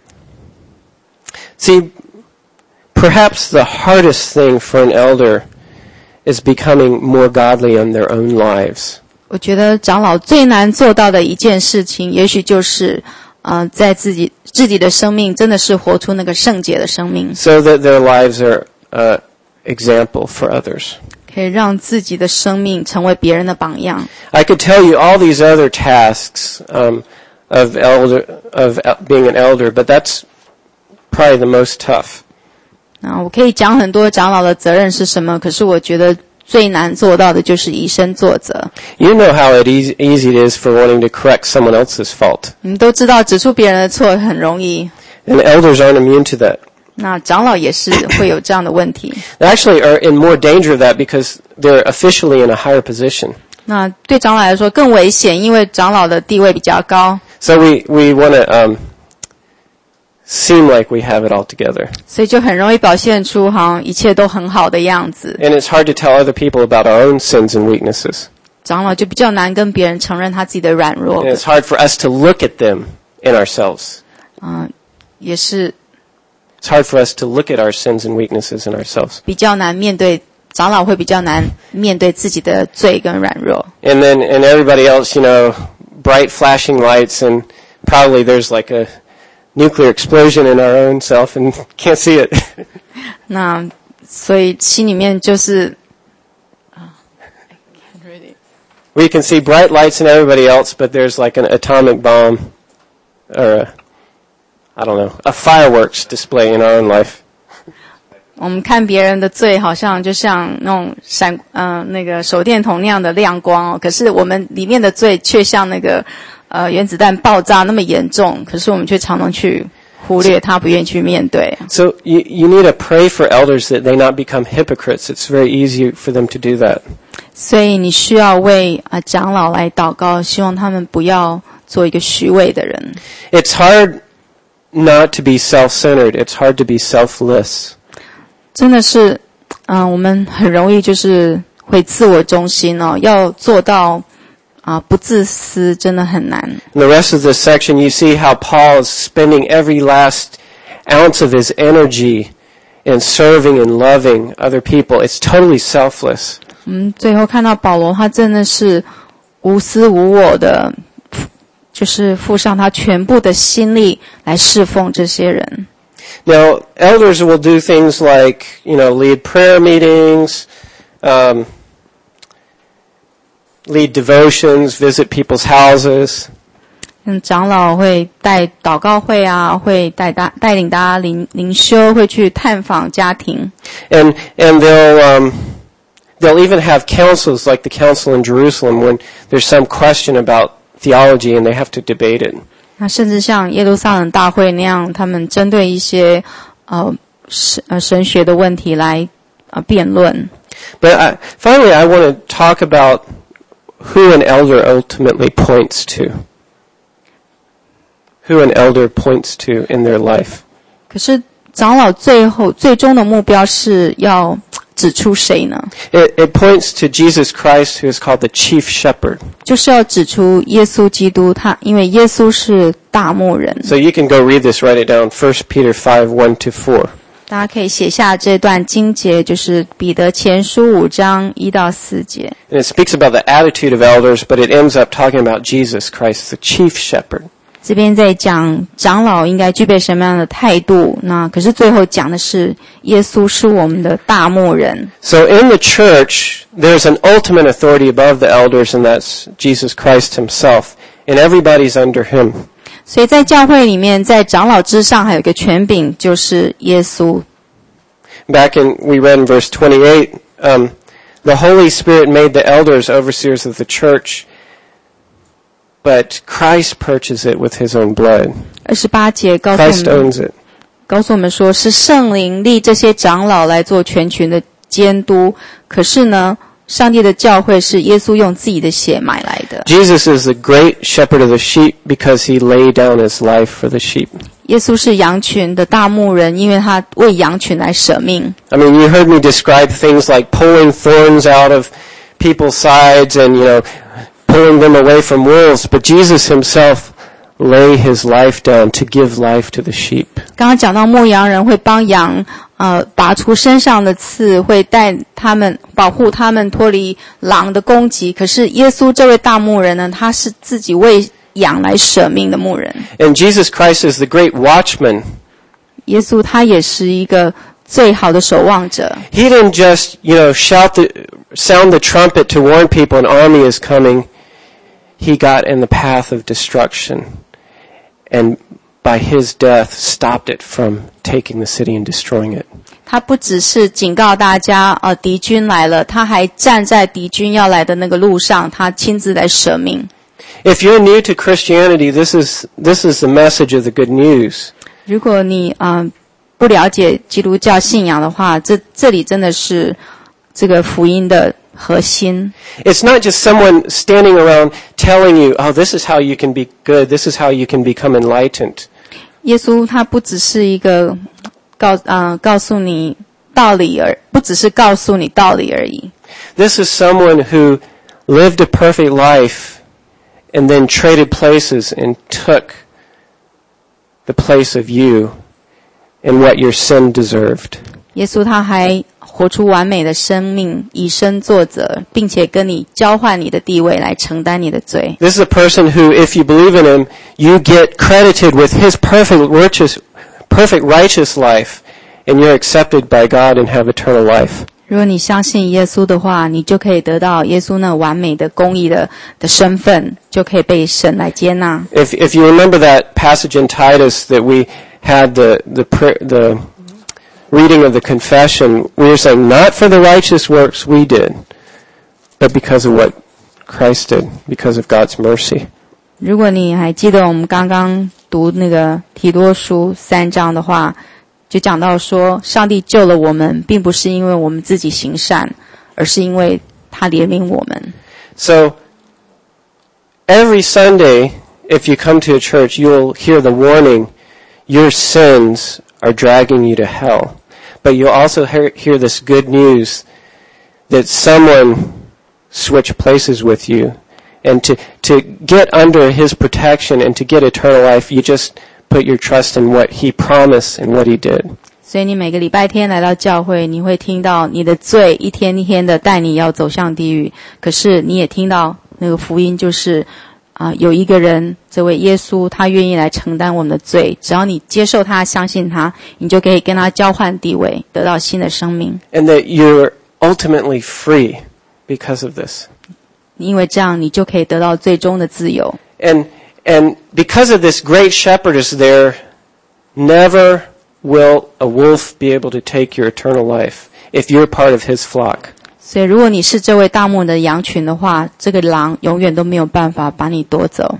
[SPEAKER 1] See, perhaps the hardest thing for an elder is becoming more godly in their own lives.
[SPEAKER 2] 我觉得长老最难做到的一件事情，也许就是呃在自己自己的生命真的是活出那个圣洁的生命，
[SPEAKER 1] So that their lives are uh, example for others.
[SPEAKER 2] 可以让自己的生命成为别人的榜样。
[SPEAKER 1] I could tell you all these other tasks um, of elder of being an elder, but that's probably the most tough.
[SPEAKER 2] 那我可以讲很多长老的责任是什么，可是我觉得最难做到的就是以身作则。
[SPEAKER 1] You know how it easy, easy it is for wanting to correct someone else's fault.
[SPEAKER 2] 你们都知道指出别人的错很容易，
[SPEAKER 1] And elders aren't immune to that.
[SPEAKER 2] 那长老也是会有这样的问题。
[SPEAKER 1] They actually are in more danger of that because they're officially in a higher position.
[SPEAKER 2] 那对长老来说更危险，因为长老的地位比较高，
[SPEAKER 1] So we, we want to um, seem like we have it all together.
[SPEAKER 2] 所以就很容易表现出好像一切都很好的样子。
[SPEAKER 1] And it's hard to tell other people about our own sins and weaknesses.
[SPEAKER 2] 长老就比较难跟别人承认他自己的软弱，
[SPEAKER 1] And it's hard for us to look at them in ourselves.
[SPEAKER 2] 嗯，也是
[SPEAKER 1] It's hard for us to look at our sins and weaknesses in ourselves.
[SPEAKER 2] 比较难面对，长老会比较难面对自己的罪跟软弱。
[SPEAKER 1] And then, and everybody else, you know, bright flashing lights, and probably there's like a nuclear explosion in our own self and can't see it.
[SPEAKER 2] 那所以心里面就是啊 I can't really
[SPEAKER 1] We can see bright lights in everybody else, but there's like an atomic bomb or a, I don't know, a fireworks display in our own life.
[SPEAKER 2] 我们看别人的罪好像就像那种闪嗯、呃、那个手电筒那样的亮光哦，可是我们里面的罪却像那个呃原子弹爆炸那么严重，可是我们却常常去忽略它，不愿意去面对。
[SPEAKER 1] So you, you need to pray for elders that they not become hypocrites. It's very easy for them to do that.
[SPEAKER 2] 所以你需要为啊、呃、长老来祷告，希望他们不要做一个虚伪的人。
[SPEAKER 1] It's hard not to be self-centered. It's hard to be selfless.
[SPEAKER 2] 真的是，嗯、呃，我们很容易就是会自我中心哦，要做到啊、呃、不自私，真的很难。
[SPEAKER 1] In the rest of this section, you see how Paul is spending every last ounce of his energy in serving and loving other people. It's totally selfless.
[SPEAKER 2] 嗯，最后看到保罗，他真的是无私无我的，就是付上他全部的心力来侍奉这些人。
[SPEAKER 1] Now, elders will do things like, you know, lead prayer meetings, um, lead devotions, visit people's houses.
[SPEAKER 2] 嗯，长老会带祷告会啊，会带大带领大家灵灵修，会去探访家庭。
[SPEAKER 1] And, and they'll, um, they'll even have councils like the council in Jerusalem when there's some question about theology and they have to debate it.
[SPEAKER 2] 那甚至像耶路撒冷大会那样，他们针对一些呃神呃神学的问题来呃辩论。
[SPEAKER 1] But I, finally, I want to talk about who an elder ultimately points to. Who an elder points to in their life.
[SPEAKER 2] 可是长老最后最终的目标是要指出谁呢？
[SPEAKER 1] It, it points to Jesus Christ, who is called the chief shepherd.
[SPEAKER 2] 就是要指出耶稣基督，他因为耶稣是大牧人。
[SPEAKER 1] So you can go read this, write it down, First Peter five, one to four.
[SPEAKER 2] 大家可以写下这段经节，就是彼得前书五章一到四节。
[SPEAKER 1] And it speaks about the attitude of elders, but it ends up talking about Jesus Christ, the chief shepherd.
[SPEAKER 2] 这边在讲长老应该具备什么样的态度，那可是最后讲的是耶稣是我们的大牧人。
[SPEAKER 1] So in the church, there's an ultimate authority above the elders, and that's Jesus Christ himself. And everybody's under him.
[SPEAKER 2] 所以在教会里面，在长老之上还有一个权柄，就是耶稣。
[SPEAKER 1] Back in, we read in verse twenty-eight, um, the Holy Spirit made the elders overseers of the church, but Christ purchased it with his own blood.
[SPEAKER 2] 二十八节告诉我
[SPEAKER 1] Christ
[SPEAKER 2] 们，
[SPEAKER 1] owns it.
[SPEAKER 2] 告诉我们说是圣灵立这些长老来做全群的监督。可是呢，上帝的教会是耶稣用自己的血买来的。
[SPEAKER 1] Jesus is the great shepherd of the sheep because he laid down his life for the sheep.
[SPEAKER 2] 耶稣是羊群的大牧人，因为他为羊群来舍命。
[SPEAKER 1] I mean, you heard me describe things like pulling thorns out of people's sides and, you know, pulling them away from wolves, but Jesus himself lay his life down to give life to the sheep.
[SPEAKER 2] 刚刚讲到牧羊人会帮羊呃拔出身上的刺，会带他们保护他们脱离狼的攻击。可是耶稣这位大牧人呢，他是自己为羊来舍命的牧人。
[SPEAKER 1] And Jesus Christ is the great watchman.
[SPEAKER 2] 耶稣他也是一个最好的守望者。
[SPEAKER 1] He didn't just, you know, shout the sound the trumpet to warn people an army is coming, he got in the path of destruction, and by his death stopped it from taking the city and destroying it.
[SPEAKER 2] 他不只是警告大家，呃，敌军来了，他还站在敌军要来的那个路上，他亲自来舍命。
[SPEAKER 1] If you're new to Christianity, this is this is the message of the good news.
[SPEAKER 2] 如果你呃不了解基督教信仰的话，这这里真的是这个福音的核心。
[SPEAKER 1] It's not just someone standing around telling you, oh, this is how you can be good, this is how you can become enlightened.
[SPEAKER 2] 耶稣他不只是一个告呃告诉你道理而不只是告诉你道理而已。
[SPEAKER 1] This is someone who lived a perfect life and then traded places and took the place of you and what your sin deserved.
[SPEAKER 2] 耶稣他还活出完美的生命，以身作则，并且跟你交换你的地位来承担你的罪。
[SPEAKER 1] This is a person who, if you believe in him, you get credited with his perfect righteous, perfect righteous life, and you're accepted by God and have eternal life.
[SPEAKER 2] 如果你相信耶稣的话，你就可以得到耶稣那完美的公义的的身份，就可以被神来接纳。
[SPEAKER 1] If if you remember that passage in Titus that we had the the the reading of the confession, we were saying, not for the righteous works we did, but because of what Christ did, because of God's mercy.
[SPEAKER 2] 如果你还记得我们刚刚读那个提多书三章的话，就讲到说，上帝救了我们，并不是因为我们自己行善，而是因为他怜悯我们。
[SPEAKER 1] So, every Sunday, if you come to a church, you'll hear the warning, your sins are dragging you to hell. But you'll also hear, hear this good news that someone switched places with you. And to, to get under his protection and to get eternal life, you just put your trust in what he promised and what he did.
[SPEAKER 2] 所以你每个礼拜天来到教会，你会听到你的罪一天一天的带你要走向地狱。可是你也听到那个福音，就是啊、呃，有一个人，这位耶稣，他愿意来承担我们的罪。只要你接受他，相信他，你就可以跟他交换地位，得到新的生命。
[SPEAKER 1] And that you're ultimately free because of this.
[SPEAKER 2] 因为这样，你就可以得到最终的自由。
[SPEAKER 1] And and because of this, great shepherd is there. Never will a wolf be able to take your eternal life if you're part of his flock.
[SPEAKER 2] 所以，如果你是这位大牧的羊群的话，这个狼永远都没有办法把你夺走。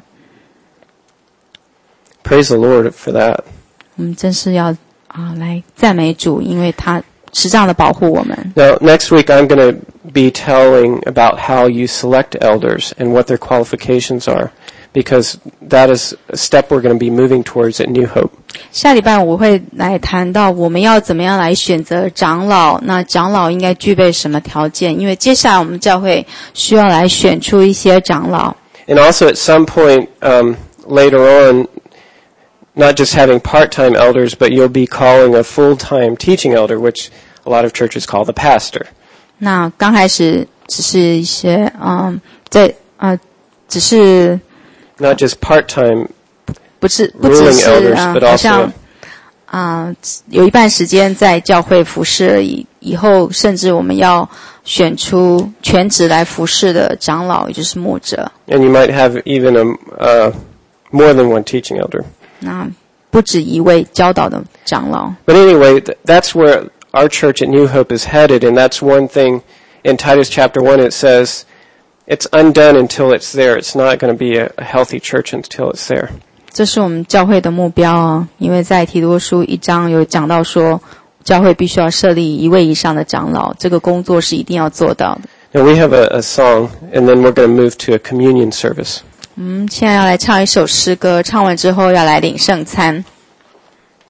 [SPEAKER 1] Praise the Lord for that.
[SPEAKER 2] 我们真是要啊来赞美主，因为他是这样的保护我们。
[SPEAKER 1] Now, next week I'm going to be telling about how you select elders and what their qualifications are, because that is a step we're going to be moving towards at New Hope.
[SPEAKER 2] 下礼拜我会来谈到我们要怎么样来选择长老，那长老应该具备什么条件？因为接下来我们教会需要来选出一些长老。
[SPEAKER 1] And also at some point um, later on, not just having part-time elders, but you'll be calling a full-time teaching elder, which a lot of churches call the pastor.
[SPEAKER 2] 那刚开始只是一些嗯，在呃，只是
[SPEAKER 1] Not just part-time
[SPEAKER 2] 不是不只
[SPEAKER 1] ruling
[SPEAKER 2] 是
[SPEAKER 1] elders,
[SPEAKER 2] 啊、
[SPEAKER 1] but
[SPEAKER 2] 好像
[SPEAKER 1] also
[SPEAKER 2] 啊、有一半时间在教会服侍而已。以后甚至我们要选出全职来服侍的长老，也就是牧者。
[SPEAKER 1] and you might have even a uh, more than one teaching elder.
[SPEAKER 2] 那不止一位教导的长老。
[SPEAKER 1] But anyway, th- that's where our church at New Hope is headed, and that's one thing in Titus chapter one. It says it's undone until it's there. It's not going to be a, a healthy church until it's there.
[SPEAKER 2] 这是我们教会的目标啊，因为在提多书一章有讲到说，教会必须要设立一位以上的长老，这个工作是一定要做到的。
[SPEAKER 1] Now we have a, a song, and then we're going to move to a communion service.
[SPEAKER 2] 嗯，现在要来唱一首诗歌，唱完之后要来领圣餐。